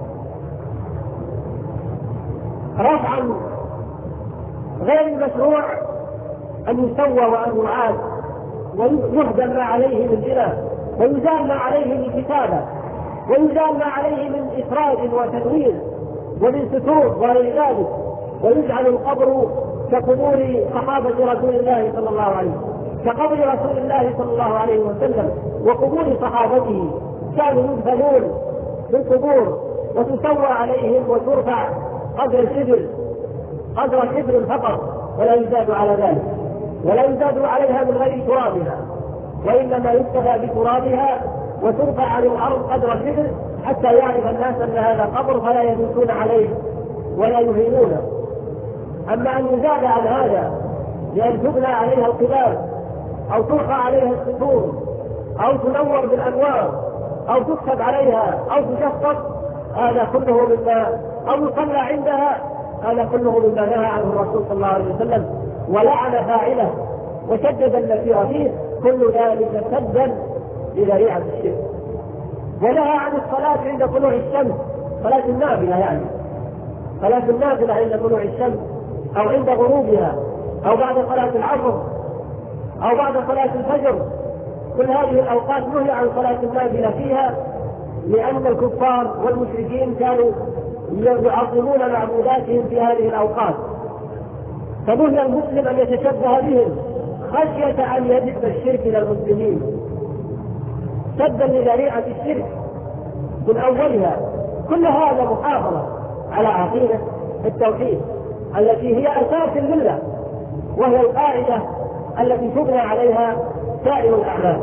رفعا غير المشروع أن يسوى وأن يعاد ويهدم ما عليه من بناء، ويزال ما عليه من كتابة، ويزال ما عليه من إخراج وتدوير ومن ستور وغير ذلك، ويجعل القبر كقبور صحابة رسول الله صلى الله عليه وسلم، كقبر رسول الله صلى الله عليه وسلم وقبور صحابته، كانوا يدفنون في القبور وتسوى عليهم وترفع قدر الشبر قدر الشبر فقط، ولا يزاد على ذلك، ولا يزاد عليها من غير ترابها، وإنما يكتفى بترابها وترفع عن الأرض قدر الشبر حتى يعرف الناس أن هذا قبر فلا يدوسون عليه ولا يهينونه. أما أن يزاد عن هذا لأن تبنى عليها القباب أو ترفع عليها السطور أو تنور بالأنوار أو تكتب عليها أو تشخص، هذا كله مما أو يصلى عندها، هذا كله مما نهى عنه الرسول صلى الله عليه وسلم ولعن فاعله وشدد الذي فيه، كل ذلك سدا لذريعة الشرك. ونهى عن الصلاة عند طلوع الشمس، صلاة النافلة يعني صلاة النافلة عند طلوع الشمس أو عند غروبها أو بعد صلاة العصر أو بعد صلاة الفجر، كل هذه الأوقات نهي عن صلاة النافلة فيها، لأن الكفار والمشركين كانوا يعظمون معبوداتهم في هذه الأوقات، فنهي المسلم أن يتشبه بهم خشية أن يجب الشرك إلى المسلمين، سدا لذريعة الشرك من أولها. كل هذا محافظة على عقيدة التوحيد التي هي أساس الملة، وهي القاعدة التي تبنى عليها سائر الأعمال.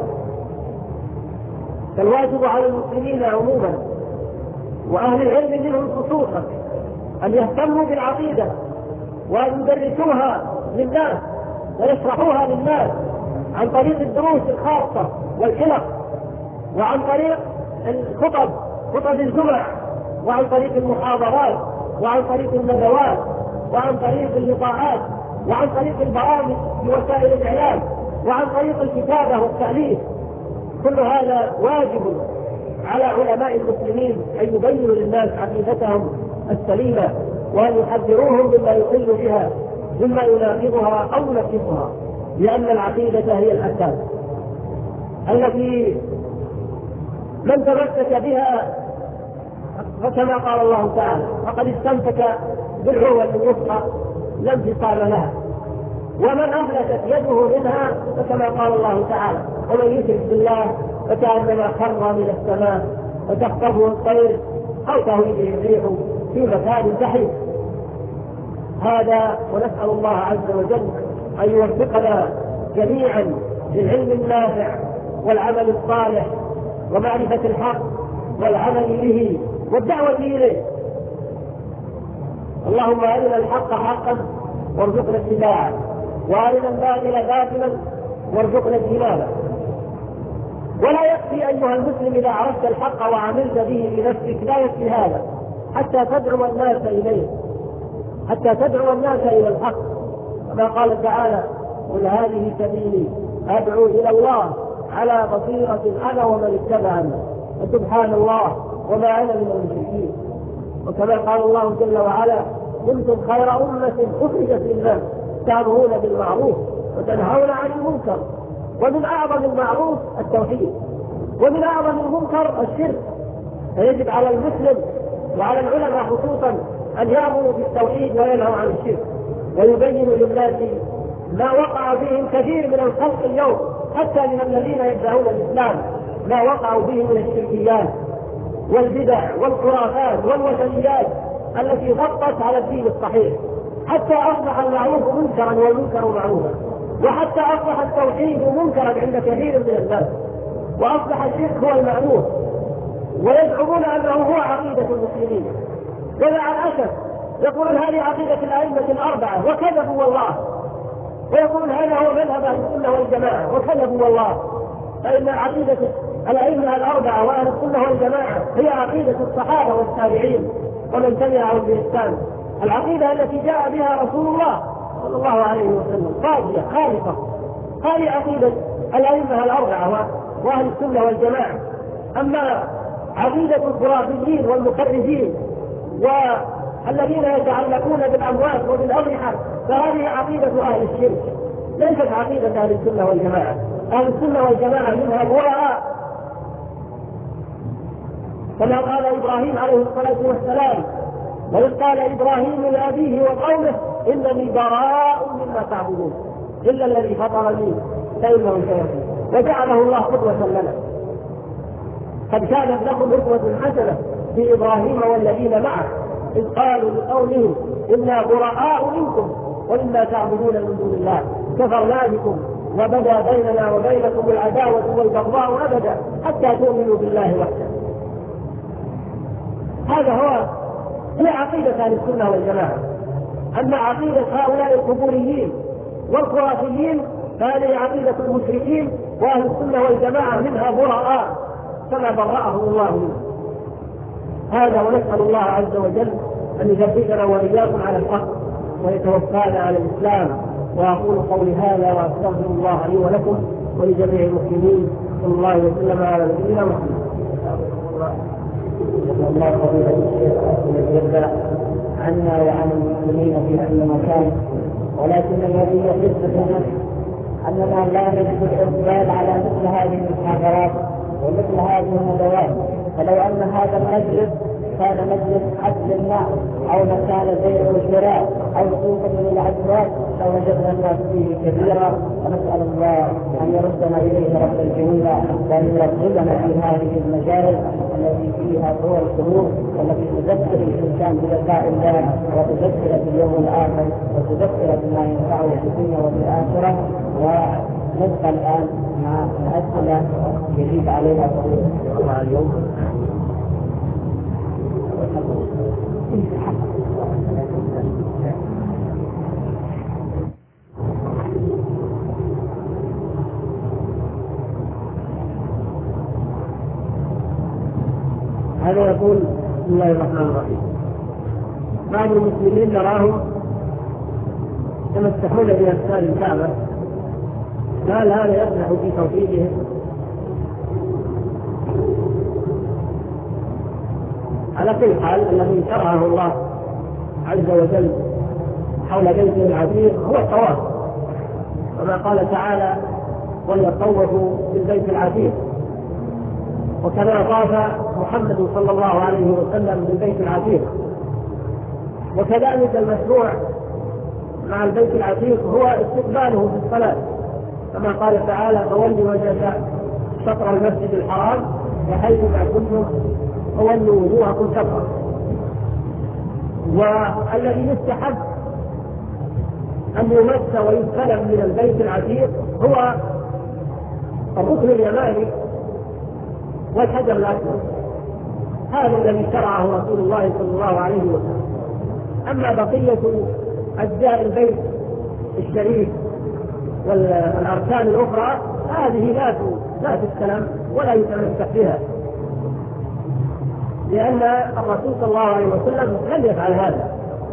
فالواجب على المسلمين عموما وأهل العلم منهم خصوصا أن يهتموا بالعقيدة وأن يدرسوها للناس ويشرحوها للناس عن طريق الدروس الخاصة والحلق، وعن طريق الخطب خطب الجمع، وعن طريق المحاضرات، وعن طريق الندوات، وعن طريق اللقاءات، وعن طريق البرامج في وسائل الإعلام، وعن طريق الكتابة والتأليف. كل هذا واجب على علماء المسلمين أن يبينوا للناس عقيدتهم السليمة وأن يحذروهم مما يخل بها مما يناقضها أو ينقصها، لأن العقيدة هي الأساس التي من تمسك بها فكما قال الله تعالى فقد استمسك بالعروة الوثقى لا انفصام لها، ومن أفلتت يده منها فكما قال الله تعالى ومن يشرك بالله فكأنما خر من السماء فتخطفه الطير أو تهوي به الريح في مكان سحيق. هذا ونسأل الله عز وجل أن يوفقنا جميعا للعلم النافع والعمل الصالح ومعرفة الحق والعمل به والدعوة إليه. اللهم أرنا الحق حقا وارزقنا اتباعه، وأرنا الباطل باطلا وارزقنا اجتنابه. ولا يكفي أيها المسلم إذا عرفت الحق وعملت به بنفسك، لا يكفي هذا حتى تدعو الناس إليه، حتى تدعو الناس إلى الحق، كما قال تعالى قل هذه سبيلي أدعو إلى الله على بصيرة أنا ومن اتبعني وسبحان الله وما أنا من المشركين. وكما قال الله جل وعلا كنتم خير أمة أخرجت للناس تأمرون بالمعروف وتنهون عن المنكر ومن أعظم المعروف التوحيد، ومن أعظم المنكر الشرك. فيجب على المسلم وعلى العلماء خصوصا أن يأمروا بالتوحيد وينهوا عن الشرك، ويبينوا للناس ما وقع فيهم كثير من الخلق اليوم حتى من الذين يدعون الإسلام، ما وقعوا فيه من الشركيات والبدع والخرافات والوثنيات التي غطت على الدين الصحيح، حتى أصبح المعروف منكرا والمنكر معروفا، وحتى أصبح التوحيد منكرا عند كثير من الناس، وأصبح الشرك هو المألوف، ويزعمون أنه هو عقيدة المسلمين. ومع الأسف يقول هذه عقيدة الأئمة الأربعة وكذبوا والله، ويقول هذا هو مذهب أهل السنة والجماعة وكذبوا والله، فإن عقيدة الأئمة الأربعة وأهل السنة والجماعة هي عقيدة الصحابة والتابعين ومن تبعهم بإحسان، العقيدة التي جاء بها رسول الله صلى الله عليه وسلم صافية خالصة. هذه عقيدة الأئمة الأربعة وأهل السنة والجماعة. أما عقيدة الخرافيين والمخرجين والذين يتعلقون بالأموات وبالأضرحة فهذه عقيدة أهل الشرك، ليست عقيدة أهل السنة والجماعة. أهل السنة والجماعة منها براء، كما قال إبراهيم عليه الصلاة والسلام: وإذ قال إبراهيم لأبيه وقومه إنني براء مما تعبدون إلا الذي فطرني فإنه سيهدين. وجعله الله قدوة لنا، قد كانت لكم أسوة حسنة في إبراهيم والذين معه إذ قالوا لقومهم إنا براء منكم وإنا تعبدون من دون الله كفرنا بكم وبدا بيننا وبينكم العداوة والبغضاء أبدا حتى تؤمنوا بالله وحده. هذا هو هي عقيدة أهل السنة والجماعة. أما عقيدة هؤلاء القبوريين والخرافيين فهذه عقيدة المشركين، وأهل السنة والجماعة منها براء كما برأهم الله منه. هذا ونسأل الله عز وجل أن يثبتنا وإياكم على الحق ويتوفانا على الإسلام. وأقول قولي هذا وأستغفر الله لي ولكم ولجميع المسلمين، صلى الله وسلم على نبينا محمد. الله فضيلة الشيخ يتبع عنا وعن المسلمين في كل مكان، ولكن الذي يحس بالنفس أننا لا نجد الإقبال على مثل هذه المحاضرات ومثل هذه الندوات. فلو أن هذا المجلس كان مجلس عدل الناس أو مكان بيع وشراء أو سوق من الأسواق لوجدنا الناس فيه كثيرا. ونسأل الله أن يردنا إليه رب الجميع وأن يرغبنا في هذه المجالس التي فيها صور الشرور والتي تذكر الإنسان بلقاء الله وتذكر باليوم الآخر وتذكر بما ينفعه في الدنيا وفي الآخرة. ونبقى الآن مع أسئلة يجيب عليها فضيلة اليوم. هذا يقول: بسم الله الرحمن الرحيم. بعض المسلمين نراهم يمسحون بأسفار الكعبة، هل هذا يصلح في توحيدهم؟ على كل حال الذي شرعه الله عز وجل حول بيته العتيق هو الطواف، وما قال تعالى: وليطوفوا بالبيت العتيق. وكما طاف محمد صلى الله عليه وسلم بالبيت العتيق. وكذلك المشروع مع البيت العتيق هو استقباله في الصلاة، كما قال تعالى: فولوا وجهك شطر المسجد الحرام وحيث ما كنتم فولوا وجوهكم شطره. والذي يستحب أن يمس ويستلم من البيت العتيق هو الركن اليماني والحجر الأسود، هذا الذي شرعه رسول الله صلى الله عليه وسلم. أما بقية أجزاء البيت الشريف والأركان الأخرى هذه لا لا تستلم ولا يتمسك بها، لأن الرسول صلى الله عليه وسلم لم يفعل هذا.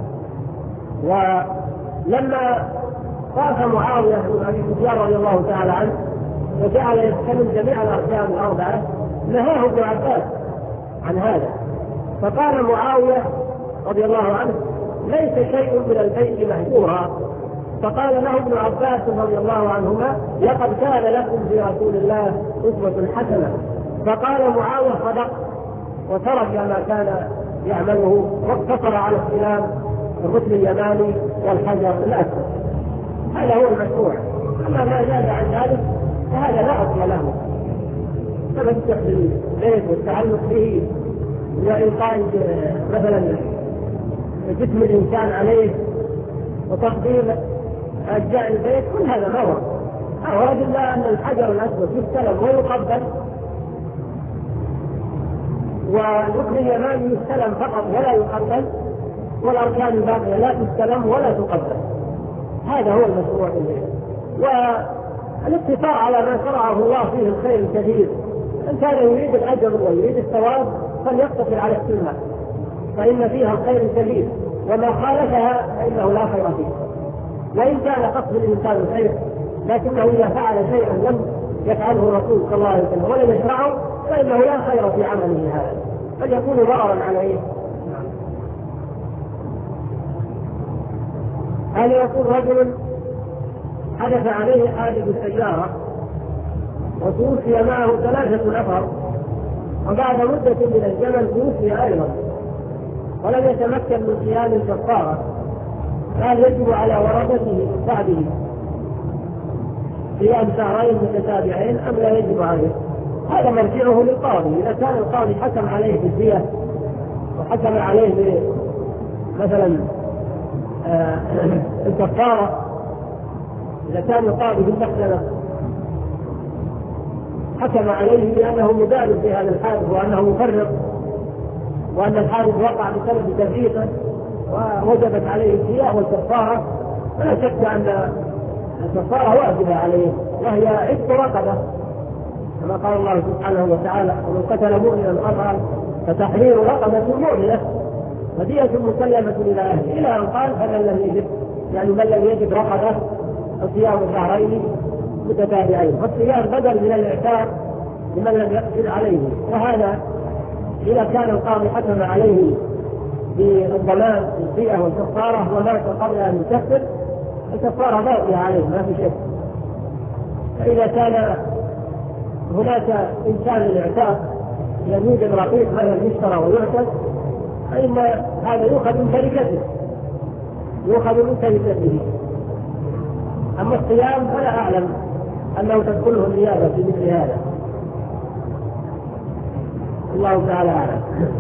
ولما طاف معاوية بن أبي سفيان رضي الله تعالى عنه وجعل يستلم جميع الأركان الأربعة نهاه ابن عباس عن هذا، فقال معاوية رضي الله عنه: ليس شيء من البيت مهجورا فقال له ابن عباس رضي الله عنهما: لقد كان لكم في رسول الله أسوة حسنة. فقال معاوية: صدق، وترك ما كان يعمله واقتصر على استلام الركن اليماني والحجر الأسود. هذا هو المشروع. أما ما زاد عن ذلك فهذا لا أصل له. تمسك بالبيت والتعلق به وإلقاء مثلا جسم الإنسان عليه وتقديم أجزاء البيت، كل هذا ما ورد. ورد إلا أن الحجر الأسود يستلم ويقبل، والركن اليماني يستلم فقط ولا يقبل، والأركان الباقية لا تستلم ولا تقبل. هذا هو المشروع إليه. والاقتصار على ما شرعه الله فيه الخير الكثير. إن كان يريد الأجر ويريد الثواب فليقتصر على السنة، فإن فيها الخير الكثير، وما خالفها فإنه لا خير فيه. وإن كان قصد الإنسان الخير، لكنه إذا فعل شيئا لم يفعله الرسول صلى الله عليه وسلم ولم يشرعه فإنه لا خير في عمله هذا، بل يكون ضررا عليه. هل يقول رجل حدث عليه حادث السيارة وتوفي معه ثلاثة نفر، وبعد مدة من الزمن توفي أيضا ولم يتمكن من قيام الكفارة، هل يجب على ورثته من بعده قيام شهرين متتابعين أم لا يجب عليه؟ هذا مرجعه للقاضي. إذا كان القاضي حكم عليه بالدية وحكم عليه مثلا آه الكفارة، إذا كان القاضي بالمحكمة حكم عليه بأنه مدارس في هذا الحادث وأنه مفرط وأن الحادث وقع بسبب تفريطه ووجبت عليه الدية والكفارة، فلا شك أن الكفارة واجبة عليه، وهي عتق رقبة كما قال الله سبحانه وتعالى: ومن قتل مؤمنا خطأ فتحرير رقبة مؤمنة فدية مسلمة إلى أهله، إلى أن قال: فمن لم يجد، يعني من لم يجد رقبة صيام شهرين متتابعين. فالصيام بدل من الإعتاق لمن لم يقدر عليه. وهذا إذا كان القاضي حكم عليه بالضمان الدية والكفارة ومات قبل أن يكفر، الكفارة باقية عليه ما في شك. فإذا كان هناك إمكان للإعتاق لأن يوجد رقيق مثلا يشترى ويعتق، فإن هذا يؤخذ من تركته يؤخذ من تركته. أما الصيام فلا أعلم أنه تدخله النيابة في مثل هذا، الله تعالى أعلم.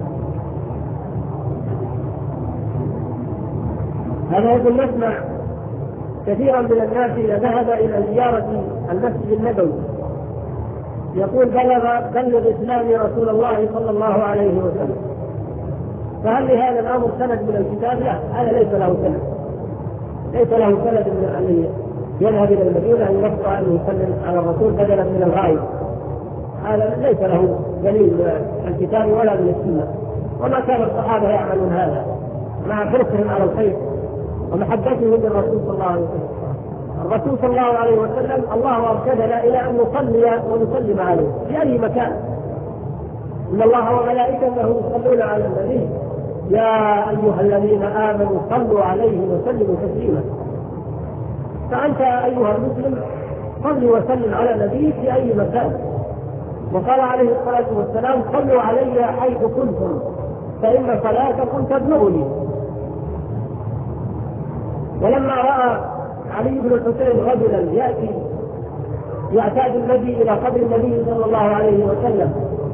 هذا يقول: نسمع كثيرا من الناس إذا ذهب إلى زيارة المسجد النبوي يقول: بلغ بلغ إسلام رسول الله صلى الله عليه وسلم، فهل لهذا الأمر سند من الكتاب؟ لا، هذا ليس له سند، ليس له سند من أن يذهب إلى المدينة أن يبقى أن يسلم على الرسول بدلا من الغائب. هذا ليس له دليل من الكتاب ولا من السنة، وما كان الصحابة يعملون هذا مع حرصهم على الخير ومحبتهم للرسول صلى الله عليه وسلم. الرسول صلى الله عليه وسلم الله أرشدنا إلى أن نصلي ونسلم عليه في أي مكان. إن الله وملائكته يصلون على النبي يا أيها الذين آمنوا صلوا عليه وسلموا تسليما. فأنت أيها المسلم صل وسلم على النبي في أي مكان. وقال عليه الصلاة والسلام: صلوا علي حيث كنتم فإن صلاتكم تبلغني. ولما رأى علي بن الحسين رجلا يأتي يعتاد النبي إلى قبر النبي صلى الله عليه وسلم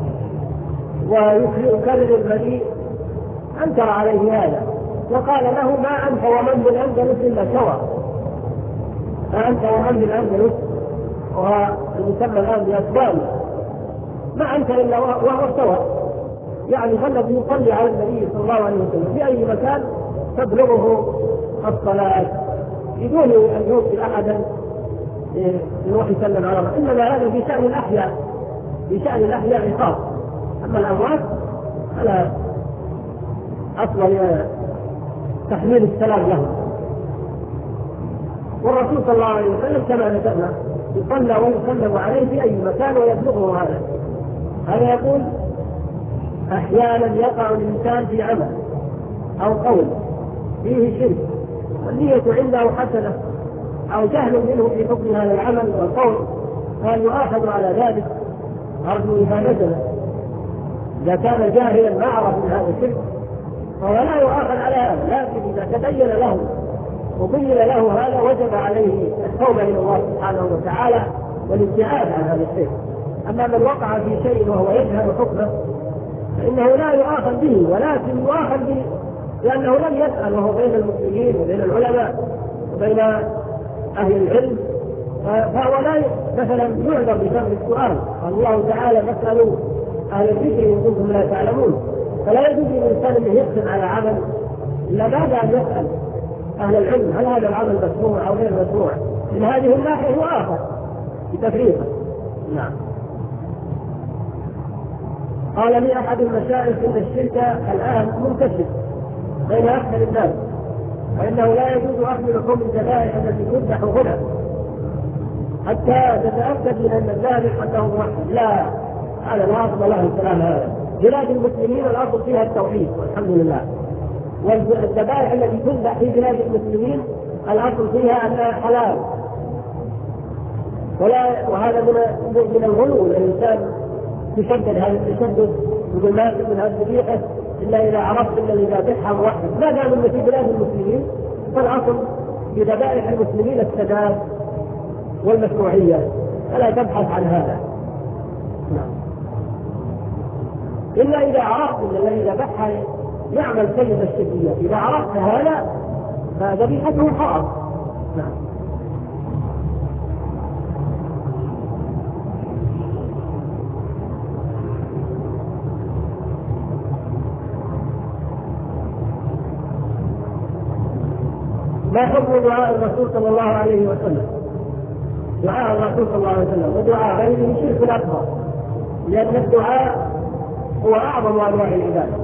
ويكرر المجيء أنكر عليه هذا وقال له: ما أنت ومن بالأندلس إلا سوى، ما أنت ومن بالأندلس وهو المسمى الآن بأسباب، ما أنت إلا وهو سوى، يعني فالذي يصلي على النبي صلى الله عليه وسلم في أي مكان تبلغه الصلاة بدون أن يوصي أحدا يروح يسلم على الله. إنما هذا في شأن الأحياء، في شأن الأحياء خاص، أما الأموات فلا أصل تحميل السلام لهم. والرسول صلى الله عليه وسلم كما ذكرنا يصلى ويسلم عليه في أي مكان ويبلغه هذا. هذا يقول: أحيانا يقع الإنسان في عمل أو قول فيه شرك والنية عنده حسنة أو جهل منه في حكم هذا العمل والقول فهل يؤاخذ على ذلك؟ أرجو إفادتنا. إذا كان جاهلا ما عرف من هذا الشرك فهو لا يؤاخذ على هذا، لكن إذا تبين له وبين له هذا وجب عليه التوبة إلى الله سبحانه وتعالى والابتعاد عن هذا الشيء. أما من وقع في شيء وهو يجهل حكمه فإنه لا يؤاخذ به، ولكن يؤاخذ به لأنه لم يسأل، وهو بين المسلمين وبين العلماء وبين أهل العلم، فهو لا مثلا يعذر بسبب السؤال. قال الله تعالى فاسألوا أهل الذكر إن كنتم لا تعلمون. فلا يجوز للإنسان أن يقسم على عمل إلا بعد أن يسأل أهل العلم هل هذا العمل مشروع أو غير مشروع. من هذه الناحية هو آخر بتفريقه. نعم. قال لي أحد المشايخ إن الشرك الآن منتشر بين أكثر الناس، وإنه لا يجوز أخذ لحوم الذبائح التي تذبح هنا حتى تتأكد من أن الذابح أنه موحد. لا، هذا لا أصل له الكلام هذا. بلاد المسلمين الأصل فيها التوحيد والحمد لله، والذبائح التي تذبح في بلاد المسلمين الأصل فيها أنها حلال، ولا وهذا من من الغلو. الإنسان يشدد هذا التشدد يقول ما من هذه الذبيحة إلا إذا عرفت أن اللي ذابحها موحد. ما دام أن في بلاد المسلمين فالأصل في ذبائح المسلمين السداد والمشروعية، فلا تبحث عن هذا. نعم. إلا إذا عرفت أن الذي ذبحها يعمل كلمة الشركية، إذا عرفت هذا فذبيحته حرام. نعم. ما حكم دعاء الرسول صلى الله عليه وسلم؟ دعاء الرسول صلى الله عليه وسلم ودعاء غيره شرك أكبر، لأن الدعاء هو أعظم أنواع العبادة.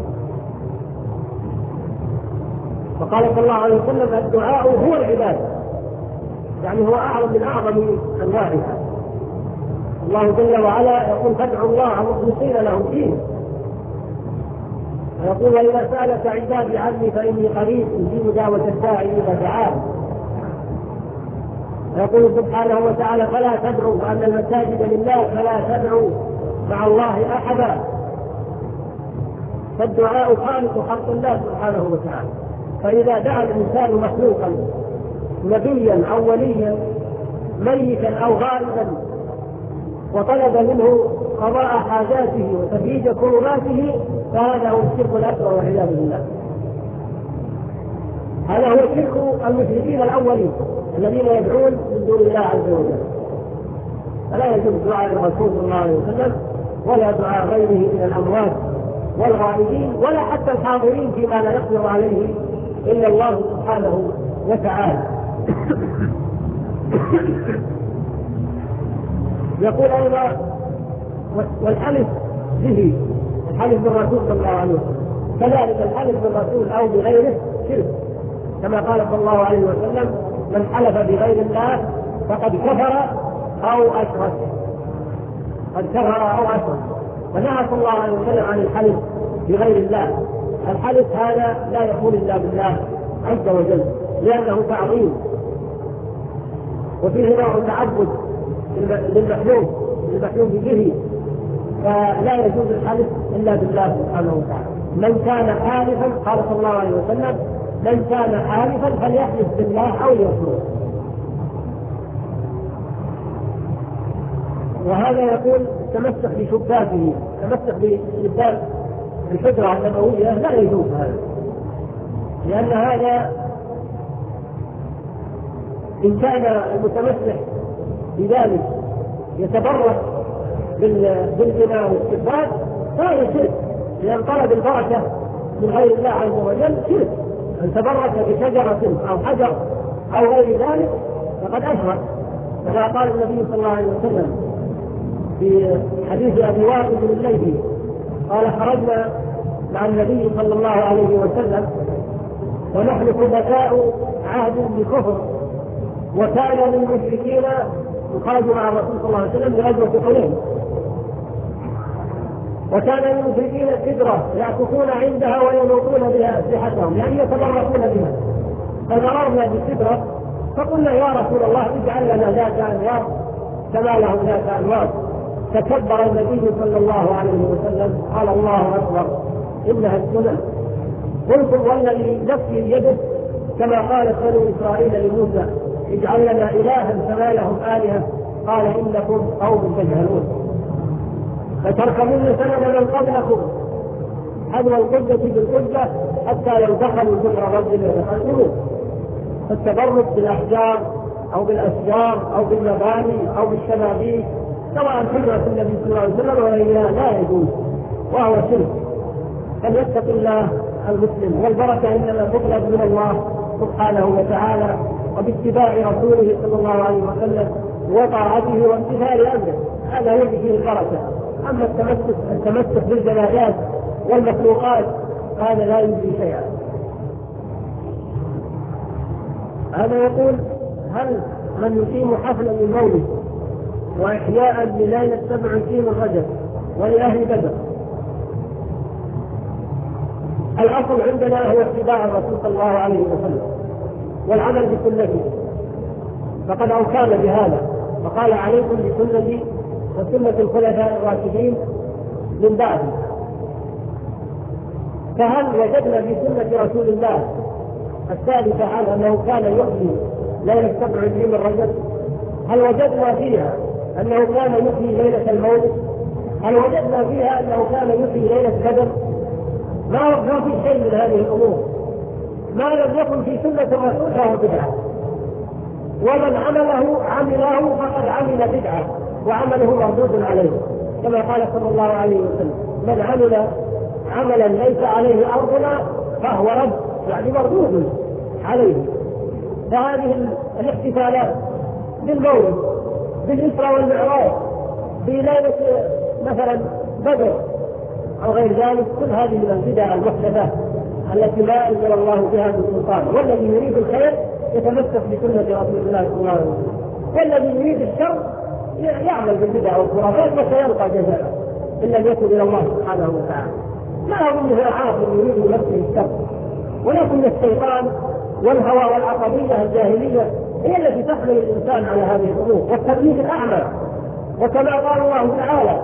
وقال صلى الله عليه وسلم الدعاء هو العبادة، يعني هو أعظم من أعظم أنواعها. الله جل وعلا يقول فادعوا الله مخلصين له الدين، ويقول وإذا سألك عبادي عني فإني قريب أجيب دعوة الداعي إذا دعان. ويقول سبحانه وتعالى فلا تدعوا وأن المساجد لله فلا تدعوا مع الله أحدا. فالدعاء خالق خلق الله سبحانه وتعالى، فإذا دعا الإنسان مخلوقا نبيا أو وليا ميتا أو غائبا وطلب منه قضاء حاجاته وتفريج كرباته فهذا هو الشرك الأكبر والعياذ بالله. هذا هو شرك المشركين الأولين الذين يدعون من دون الله عز وجل. فلا يجوز دعاء الرسول صلى الله عليه وسلم ولا دعاء غيره من الأموات والغائبين ولا حتى الحاضرين فيما لا يقدر عليه إلا الله سبحانه وتعالى. يقول أيضا والحلف به، الحلف بالرسول صلى الله عليه وسلم كذلك الحلف بالرسول أو بغيره شرك، كما قال صلى الله عليه وسلم من حلف بغير الله فقد كفر أو أشرك، قد كفر أو أشرك. ونهى صلى الله عليه وسلم عن الحلف بغير الله. الحلف هذا لا يكون إلا بالله عز وجل لأنه تعظيم وفيه نوع تعبد للمحلوم للمحلوم به، فلا يجوز الحلف إلا بالله سبحانه وتعالى. من كان حالفا قال صلى الله عليه وسلم من كان حالفا فليحلف بالله أو ليصمت. وهذا يقول تمسك بشباكه، تمسك بشباك الحجرة النبوية، لا يجوز هذا، لأن هذا إن كان المتمسك بذلك يتبرك بالبناء والشباك فهذا شرك، لأن طلب البركة من غير الله عز وجل شرك. أن تبرك بشجرة أو حجر أو غير ذلك فقد أشرك. كما قال النبي صلى الله عليه وسلم في حديث أبي واقد الليثي قال خرجنا مع النبي صلى الله عليه وسلم ونحن حدثاء عهد بكفر، وكان للمشركين يخرج مع الرسول صلى الله عليه وسلم لغزوة حنين، وكان للمشركين سدرة يعكفون عندها وينوطون بها أسلحتهم، يعني يتبركون بها. فمررنا بسدرة فقلنا يا رسول الله اجعل لنا ذات انوار كما لهم ذات انوار. تكبر النبي صلى الله عليه وسلم قال الله اكبر انها السنن. قلت والذي نفسي بيده كما قالت بنو اسرائيل لموسى اجعل لنا الها كما لهم الهه قال انكم قوم تجهلون فتركبون سنن من قبلكم حذو القبة بالقبة حتى لو دخلوا جبر رجل يدخلون. فالتبرك بالاحجار او بالاشجار او بالمباني او بالشبابيك طبعا سنة النبي صلى الله عليه وسلم وغيرها لا يجوز وهو شرك. فليتق الله المسلم والبركة انما تطلب من الله سبحانه وتعالى وباتباع رسوله صلى الله عليه وسلم وطاعته وامتثال امره، هذا يجي فيه البركة. اما التمسك التمسك بالجمادات والمخلوقات هذا لا يجزي شيئا. هذا يقول هل من يقيم حفلا للمولد واحياء لليله سبع وعشرين من رجب ولاهل بدر، الاصل عندنا هو اتباع الرسول صلى الله عليه وسلم والعمل بسنته، فقد اوصانا بهذا فقال عليكم بسنتي وسنه الخلفاء الراشدين من بعد. فهل وجدنا في سنة رسول الله الثابتة عنه أنه كان يحيي ليلة سبع وعشرين من رجب؟ هل وجدنا فيها أنه كان يحيي ليلة المولد؟ هل وجدنا فيها أنه كان يحيي ليلة بدر؟ ما ما في شيء من هذه الأمور. ما لم يكن في سنة الرسول فهو بدعة، ومن عمله عمله فقد عمل بدعة وعمله مردود عليه، كما قال صلى الله عليه وسلم من عمل عملا ليس عليه أرضنا فهو رد، يعني مردود عليه. فهذه الاحتفالات بالمولد بالإسراء والمعراج بليلة مثلا بدر أو غير ذلك كل هذه من البدع المحدثات التي لا أنزل الله بها من سلطان. والذي يريد الخير يتمسك بسنة رسول الله صلى الله عليه وسلم، والذي يريد الشر يعمل بالبدع والخرافات وسيلقى جزاء إن لم يكن إلى الله سبحانه وتعالى. ما أظن عاقل يريد لنفسه الشر، ولكن الشيطان والهوى والعصبية الجاهلية هي التي تحمل الإنسان على هذه الأمور والتمييز الأعمى. وكما قال الله تعالى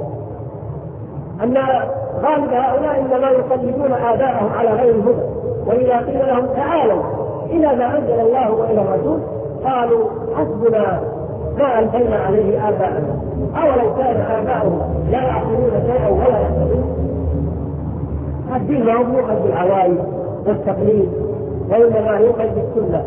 أن غالب هؤلاء إنما يقلدون آباءهم على غير الهدى، وإذا قيل لهم تعالوا إلى ما أنزل الله وإلى الرسول قالوا حسبنا ما ألفينا عليه آباءنا أولو كان آباؤهم لا يعقلون شيئا ولا يهتدون. الدين لا يوقف بالعوائد والتقليد، وإنما يوقف بالسنة،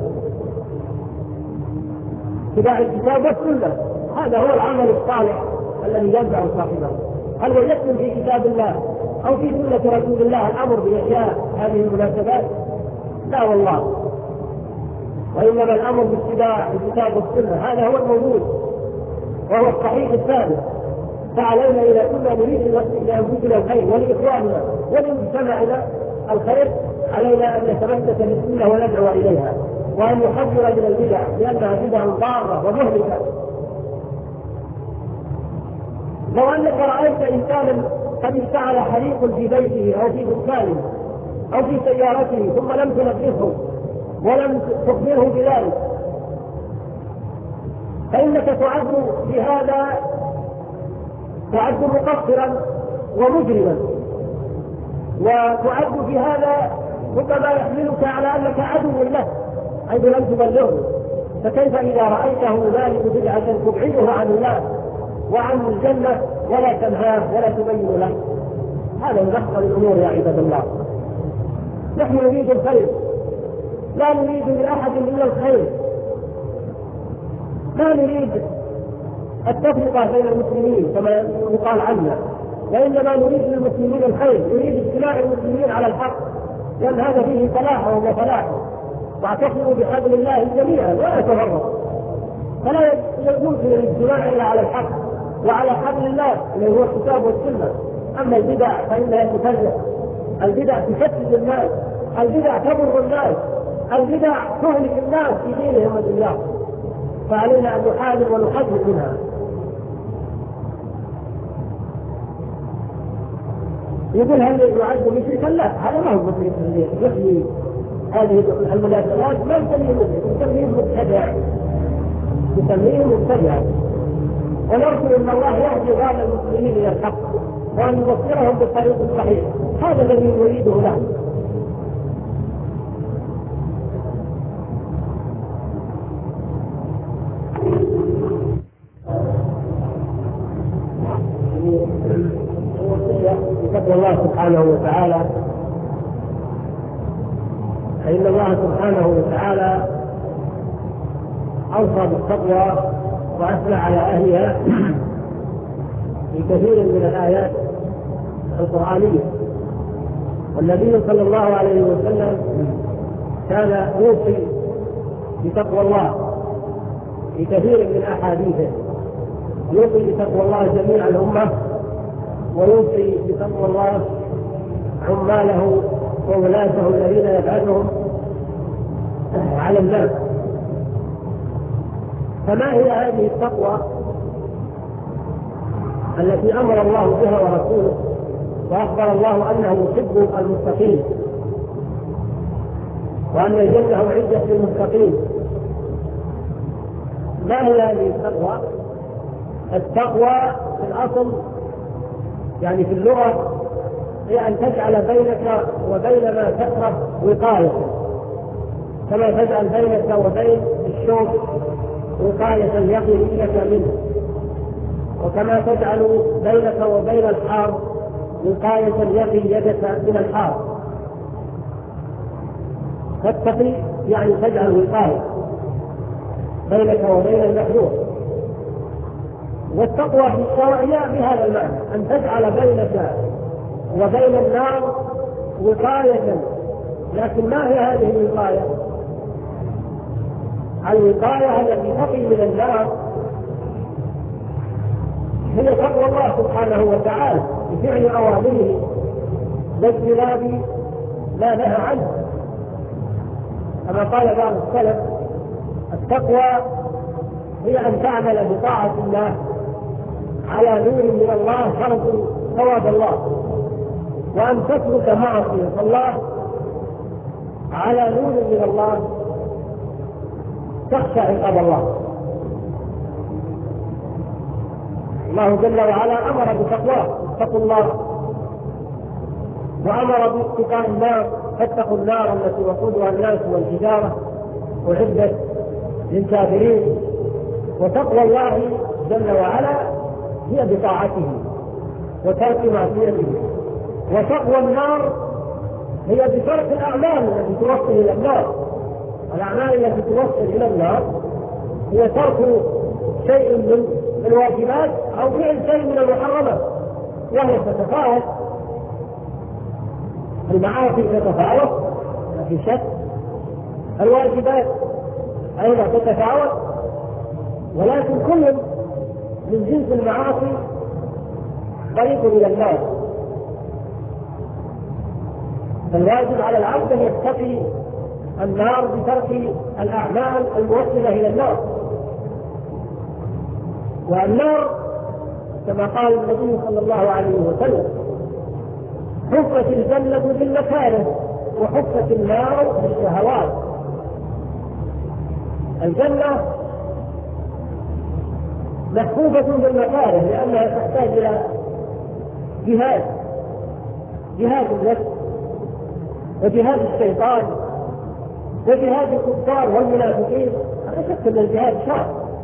اتباع الكتاب والسنة. هذا هو العمل الصالح الذي ينفع صاحبه. هل وجدتم في كتاب الله أو في سنة رسول الله الأمر بإحياء هذه المناسبات؟ لا والله، وإنما الأمر باتباع الكتاب والسنة، هذا هو الموجود وهو الصحيح الثابت. فعلينا إذا كنا نريد لأنفسنا الخير ولإخواننا ولمجتمعنا الخير علينا أن نتمسك بالسنة وندعو إليها، وأن نحذر من البدع لأنها بدع ضارة ومهلكة. لو أنك رأيت إنسانا قد اشتعل حريق في بيته أو في دكانه أو في سيارته ثم لم تنبهه ولم تخبره بذلك، فإنك تعد بهذا تعد مقصرا ومجرما، وتعد بهذا ربما يحملك على أنك عدو له حيث لم تبلغه. فكيف إذا رأيته ذلك بدعة تبعده عن الله وعن الجنة ولا تنهاه ولا تبين له؟ هذا من أخطر الأمور يا عباد الله. نحن نريد الخير، لا نريد لأحد إلا الخير، لا نريد التفرقة بين المسلمين كما يقال عنا، وإنما نريد للمسلمين الخير، نريد اجتماع المسلمين على الحق، لأن هذا فيه صلاحهم وفلاحهم. واعتصموا بحبل الله جميعا ولا تفرقوا، فلا يمكن الاجتماع إلا على الحق وعلى حبل الله الذي هو الكتاب والسنة. أما البدع فإنها تفرق، البدع تشتت الناس، البدع تضر الناس، البدع تهلك الناس في دينهم ودنياهم، فعلينا أن نحاذر ونحذر منها. يقول هل يعد مشركا؟ لا، هذا ما هو مشرك الذي يحيي هذه المناسبات ما نسميه مسلم، نسميه مبتدع، نسميه مبتدع. ونرجو ان الله يهدي بعض المسلمين الى الحق وان يبصرهم بالطريق الصحيح، هذا الذي نريده له. بتقوى الله سبحانه وتعالى، فإن الله سبحانه وتعالى أوصى بالتقوى وأثنى على أهلها في كثير من الآيات القرآنية. والنبي صلى الله عليه وسلم كان يوصي بتقوى الله في كثير من أحاديثه، يوصي بتقوى الله جميع الأمة، ويوصي بتقوى الله عماله وولاته الذين يبعثهم على الناس. فما هي هذه التقوى التي أمر الله بها ورسوله وأخبر الله أنه يحب المتقين وأن الجنة أعدت للمتقين؟ ما هي هذه التقوى؟ التقوى في الأصل يعني في اللغة هي أن تجعل بينك وبين ما تكره وقاية، كما تجعل بينك وبين الشوك وقاية يقي لك منه، وكما تجعل بينك وبين الحار وقاية يقي يدك من الحار. تتقي يعني تجعل وقاية بينك وبين المحذور. والتقوى في الشرع بهذا المعنى، أن تجعل بينك وبين النار وقاية. لكن ما هي هذه الوقاية؟ الوقاية التي تقي من النار هي تقوى الله سبحانه وتعالى بفعل أوامره واجتناب ما نهى عنه. كما قال بعض السلف: التقوى هي أن تعمل بطاعة الله على نور من الله ترجو ثواب الله، وأن تترك معصية الله على نور من الله تخشى عقاب الله. الله جل وعلا أمر بتقواه، اتقوا الله، وأمر باتقاء النار، فاتقوا النار التي وقودها الناس والحجارة أعدت للكافرين. وتقوى الله جل وعلا هي بطاعته وترك معصيته، وتقوى النار هي بترك الأعمال التي توصل إلى النار. الأعمال التي توصل إلى النار هي ترك شيء من الواجبات أو فعل شيء من المحرمات، وهي تتفاوت. المعاصي تتفاوت لا في شك، الواجبات أيضا تتفاوت، ولكن كل من جنس المعاصي طريق إلى النار. فالواجب على العبد أن يتقي النار بترك الأعمال الموصلة إلى النار. والنار كما قال النبي صلى الله عليه وسلم: حفت الجنة بالمكاره وحفت النار بالشهوات. الجنة محفوفة بالمكاره لأنها تحتاج إلى جهاد، جهاد النفس وجهاد الشيطان وجهاد الكفار والمنافقين. لا شك أن الجهاد شرع،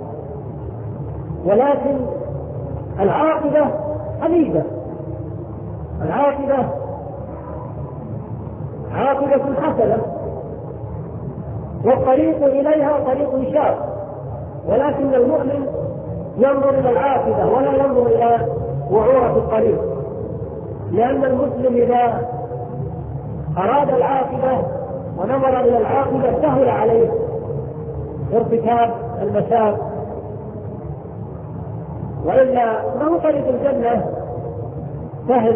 ولكن العاقبة حميدة، العاقبة عاقبة حسنة، والطريق إليها طريق شاق. ولكن المؤمن ينظر إلى العاقبة ولا ينظر إلى وعورة الطريق، لأن المسلم إذا أراد العاقبة ونظر إلى العاقبة سهل عليه ارتكاب المسار، وإلا ما هو طريق الجنة سهل،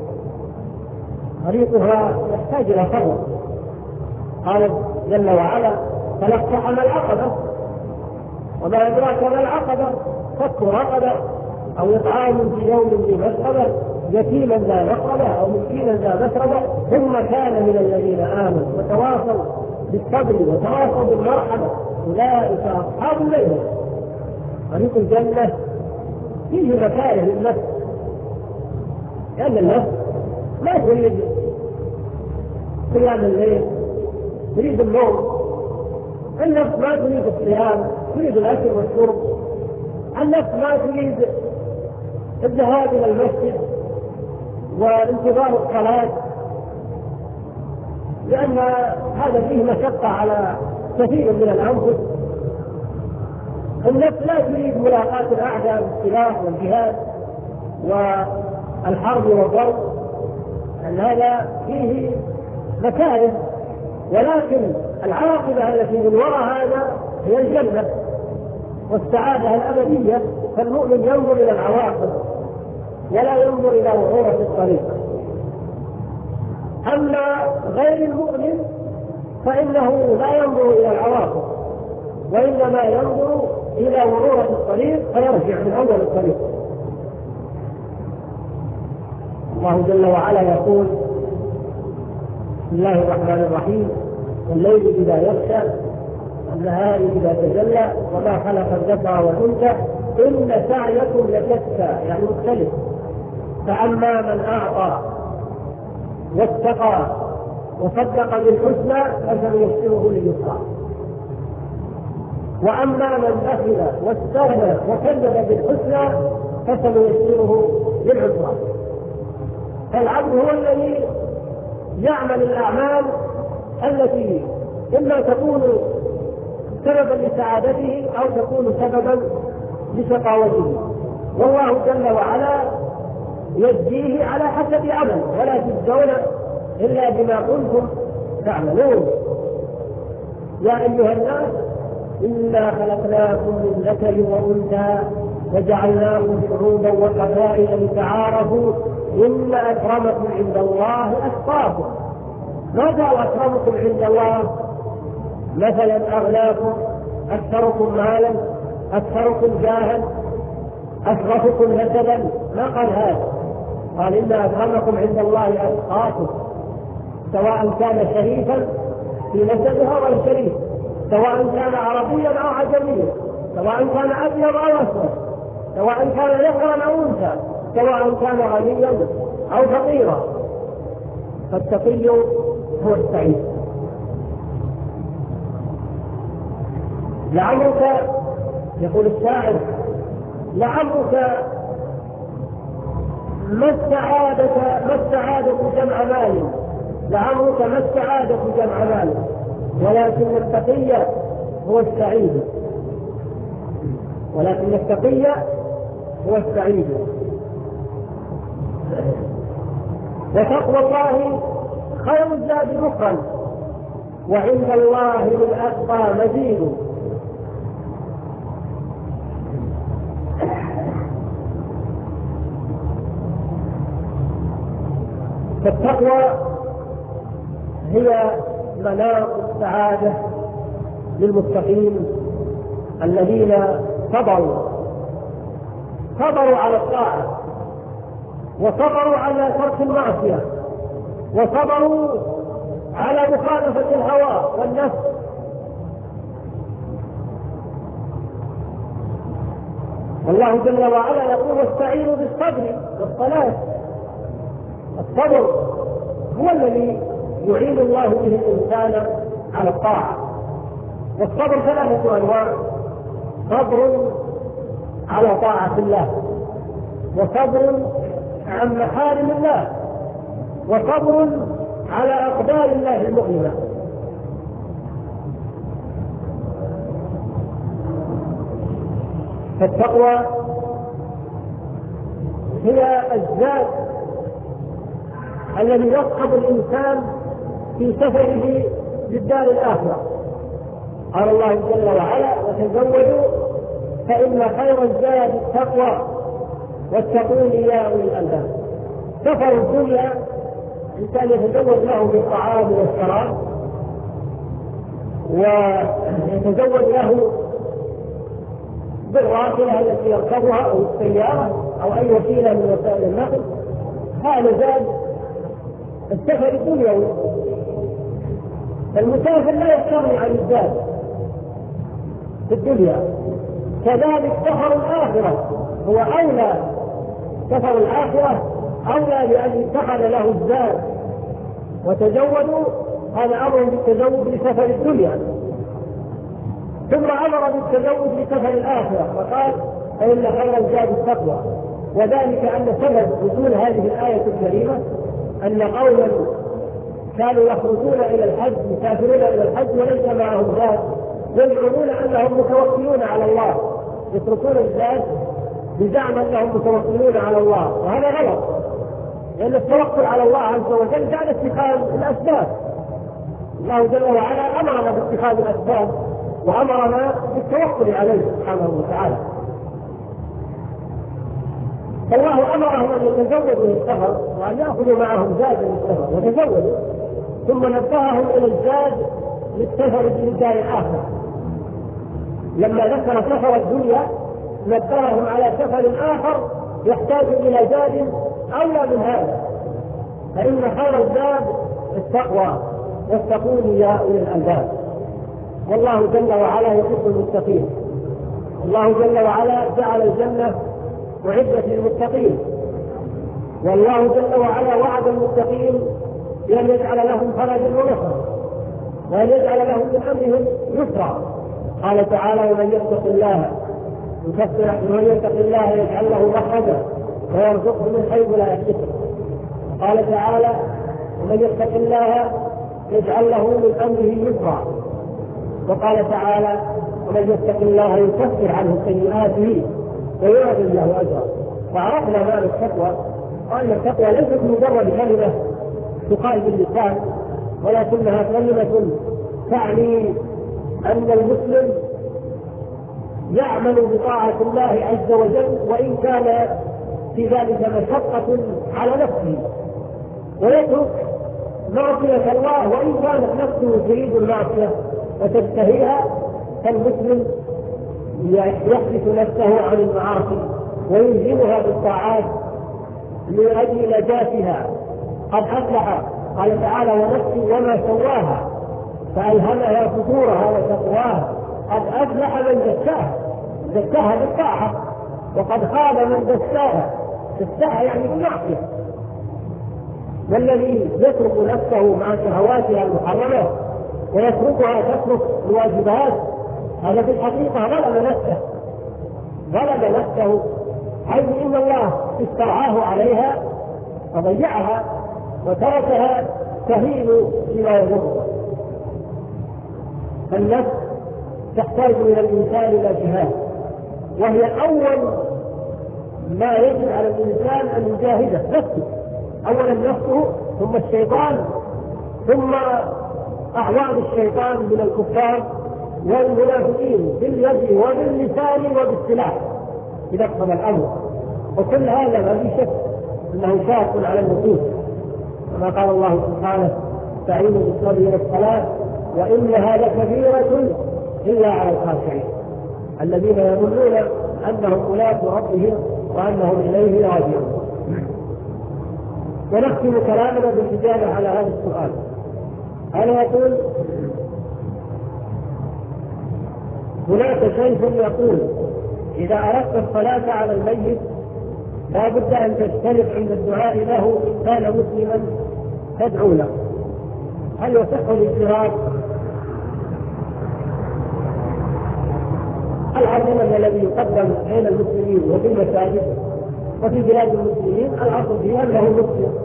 طريقها يحتاج إلى صبر. قال جل وعلا: فلاقتحم العقبة وما أدراك ما العقبة، فك رقبة أو إطعام في يوم ذي مسغبة يتيما ذا مقربة أو مسكينا ذا مسربة ثم كان من الذين آمنوا وتواصوا بالصبر وتواصوا بالمرحمة أولئك أصحاب الليل. طريق الجنة فيه مكاره للنفس، لأن النفس لا تريد قيام الليل، تريد النوم. النفس ما تريد الصيام، تريد الأكل والشرب. النفس ما تريد الذهاب إلى المسجد وانتظار الصلاة، لأن هذا فيه مشقة على كثير من الأنفس. النفس لا تريد ملاقاة الأعداء بالسلاح والجهاد والحرب والضرب، أن هذا فيه مكاره. ولكن العاقبة التي من وراء هذا هي الجنة والسعادة الأبدية. فالمؤمن ينظر إلى العواقب ولا ينظر إلى وعورة الطريق. أما غير المؤمن فإنه لا ينظر إلى العواقب، وإنما ينظر إلى وعورة الطريق فيرجع من أول الطريق. الله جل وعلا يقول: بسم الله الرحمن الرحيم: والليل إذا يغشى والنهار إذا تجلى وما خلق الذكر والأنثى إن سعيكم لشتى، يعني مختلف. فأما من أعطى واتقى وصدق بالحسنى فسنيسره لليسرى، وأما من بخل واستغنى وكذب بالحسنى فسنيسره للعسرى. فالعبد هو الذي يعمل الأعمال التي إما تكون سببا لسعادته أو تكون سببا لشقاوته، والله جل وعلا يجزيه على حسب عمل، ولا تجزون إلا بما كنتم تعملون. يا أيها الناس إنا خلقناكم من ذكر وأنثى وجعلناكم شعوبا وقبائل لتعارفوا إن أكرمكم عند الله أتقاكم. ماذا أكرمكم عند الله؟ مثلا أغناكم، أكثركم مالا، أكثركم جاها، أشرفكم نسبا. ما قال هذا، قال إن أكرمكم عند الله أتقاكم، سواء كان شريفا في نسبه أو غير شريف، سواء كان عربيا أو عجميا، سواء كان أبيض أو أسود، سواء كان ذكرا أو أنثى، سواء كان غنيا أو فقيرا. فالتقي هو السعيد. لعمرك، يقول الشاعر، لعمرك ما السعادة ما السعادة جمع مال، لعمرك ما السعادة جمع مال، ولكن التقي هو السعيد، ولكن التقي هو السعيد. وتقوى الله خير الزاد مخا، وعند الله للأتقى مزيد. فالتقوى هي مناط السعادة للمتقين الذين صبروا صبروا على الطاعة، وصبروا على ترك المعصية، وصبروا على مخالفة الهوى والنفس. والله جل وعلا يقول: واستعينوا بالصبر والصلاة. الصبر هو الذي يعين الله به الإنسان على الطاعة. والصبر ثلاثة أنواع: صبر على طاعة الله، وصبر عن محارم الله، وصبر على أقدار الله المؤلمة. فالتقوى هي الزاد الذي يصحب الإنسان في سفره للدار الآخرة. قال الله جل وعلا: وتزودوا فإن خير الزاد التقوى واتقون يا أولي الألباب. سفر الدنيا الإنسان يتزود له بالطعام والشراب، ويتزود له بالراحلة التي يركبها أو السيارة أو أي وسيلة من وسائل النقل، حال زاد السفر الدنيوي، المسافر لا يستغني عن الزاد في الدنيا. كذلك سفر الآخرة هو أولى، سفر الآخرة أولى بأن اتخذ له الزاد وتزودوا، هذا أمر بالتزود لسفر الدنيا، ثم أمر بالتزود لسفر الآخرة وقال فإن خير الزاد التقوى. وذلك أن سبب نزول هذه الآية الكريمة أن قوما كانوا يخرجون إلى الحج، يسافرون إلى الحج وليس معهم زاد، يزعمون أنهم متوكلون على الله، يتركون الزاد بزعم أنهم متوكلون على الله، وهذا غلط، لأن التوكل على الله عز وجل بعد اتخاذ الأسباب. الله جل وعلا أمرنا باتخاذ الأسباب وأمرنا بالتوكل عليه سبحانه وتعالى. فالله أمرهم أن يتزودوا للسفر وأن يأخذوا معهم زاد للسفر وتزودوا، ثم نبههم إلى الزاد للسفر للدار الآخرة. لما ذكر سفر الدنيا نبههم على سفر آخر يحتاج إلى زاد أولى من هذا، فإن خير الزاد التقوى، واتقون يا أولي الألباب. والله جل وعلا يحب المتقين. الله جل وعلا جعل الجنة أعدت للمتقين، والله جل وعلا وعد المتقين بأن يجعل لهم فرجا ونصرا وأن يجعل لهم من أمرهم يسرا. قال تعالى ومن يتق الله يكفر ومن يتق الله يجعل له مخرجا ويرزقه من حيث لا يحتسب. قال تعالى ومن يتق الله يجعل له من أمره يسرا. وقال تعالى ومن يتق الله يكفر عنه سيئاته ويعظم له أجرا. وعرفنا معنى التقوى، وأن التقوى ليست مجرد كلمة تقال باللسان، ولكنها كلمة تعني أن المسلم يعمل بطاعة الله عز وجل وإن كان في ذلك مشقة على نفسه، ويترك معصية الله وإن كانت نفسه تريد المعصية وتشتهيها. فالمسلم يحدث نفسه عن المعاصي ويلزمها بالطاعات من أجل نجاتها. قد أفلح، قال تعالى ونفس وما سواها فألهمها فجورها وتقواها، قد أفلح من زكاها، زكاها بالطاعة، وقد خاب من دساها، دساها يعني بالمعصية. والذي يترك نفسه مع شهواتها المحرمة ويتركها تترك الواجبات هذا في الحقيقة ظلم نفسه، ظلم نفسه، حيث إن الله استرعاه عليها فضيعها وتركها تهين فيما يضرها. فالنفس تحتاج من الإنسان إلى جهاد، وهي أول ما يجب على الإنسان أن يجاهده نفسه، أولا نفسه ثم الشيطان ثم أعوان الشيطان من الكفار والمنافقين باليد وباللسان وبالسلاح إذا اقتضى الأمر. وكل هذا ما في شك أنه شاق على النفوس، كما قال الله سبحانه استعينوا بالصبر والصلاة وإنها لكبيرة إلا على الخاشعين الذين يظنون أنهم ملاقو ربهم وأنهم إليه راجعون. ونختم كلامنا بالإجابة على هذا السؤال. أنا يقول هناك شيخ يقول إذا أردت الصلاة على الميت لا بد أن تجتنب عند الدعاء له إن كان مسلما تدعو له، هل يصح الاجتهاد؟ العظيم الذي يقدم بين المسلمين وفي المساجد وفي بلاد المسلمين الأصل فيها أنه مسلم،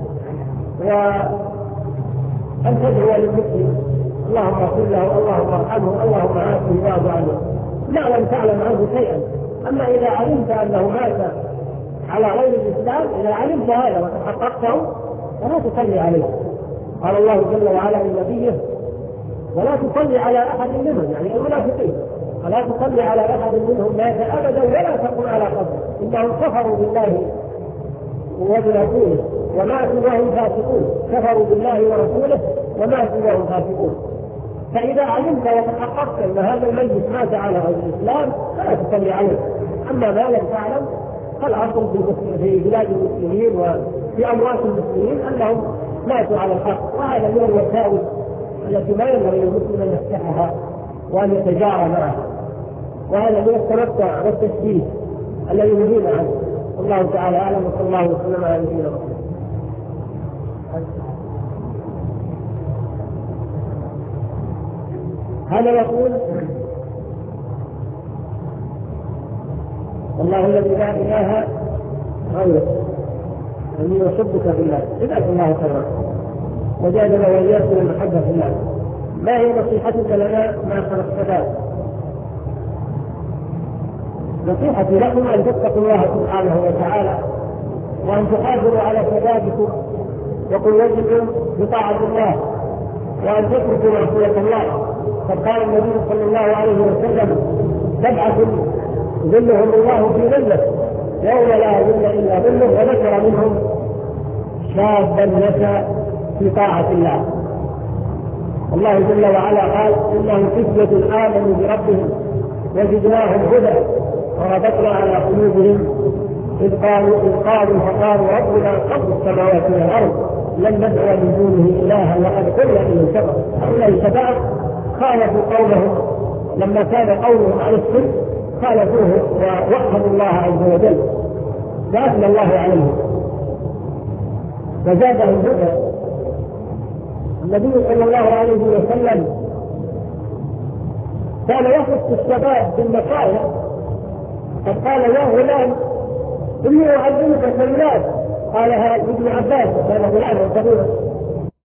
وأن تدعو للمسلم اللهم اغفر له اللهم ارحمه اللهم عافه واعف عنه لا لم تعلم عنه شيئا. أما إذا علمت أنه مات على غير الإسلام، إذا علمت هذا وتحققته فلا تصلي عليه. قال الله جل وعلا لنبيه ولا تصلي على أحد منهم، يعني المنافقين، ولا تصلي على أحد منهم مات أبدا ولا تقم على قبره إنهم كفروا بالله وبرسوله وماتوا وهم فاسقون، كفروا بالله ورسوله وماتوا وهم فاسقون. فإذا علمت وتحققت أن هذا الميت مات على غير الإسلام فلا تصلي عليه. أما ما لم تعلم فالأصل في بلاد المسلمين وفي أموات المسلمين أنهم ماتوا على الحق، وهذا من الوسائل التي ما ينبغي للمسلم أن يفتحها وأن يتجارى معها، وهذا من التمتع والتشبيه الذي نهينا عنه. والله تعالى أعلم، وصلى الله وسلم على نبينا محمد. هذا يقول: والله الذي لا إله غيره أني أحبك في الله، جزاك الله خيرا وجعلنا وإياكم المحبة في الله. ما هي نصيحتك لنا مع الشباب؟ نصيحتي لكم أن تتقوا الله سبحانه وتعالى، وأن تحافظوا على شبابكم وقوتكم بطاعة الله، وأن تتركوا معصية الله. فقال النبي صلى الله عليه وسلم: سبعة ظلهم الله في ظله يوم لا ظل إلا ظله، وذكر منهم شابا نشأ في طاعة الله. الله جل وعلا قال: إنهم فتية آمنوا بربهم وزدناهم هدى وربطنا على قلوبهم إذ قالوا إذ قالوا فقالوا ربنا رب السماوات والأرض لن ندعو من دونه إلها وقد قلنا إن شبه. هؤلاء الشباب خالفوا قولهم لما كان قولهم على الشرك، خالفوه ووحدوا الله عز وجل فأثنى الله عليهم وزادهم هدى. النبي صلى الله عليه وسلم كان يخص الشباب بالمصائب، قد قال: يا غلام إني أعلمك كلمات. قالها ابن عباس كان غلاما كبيرا: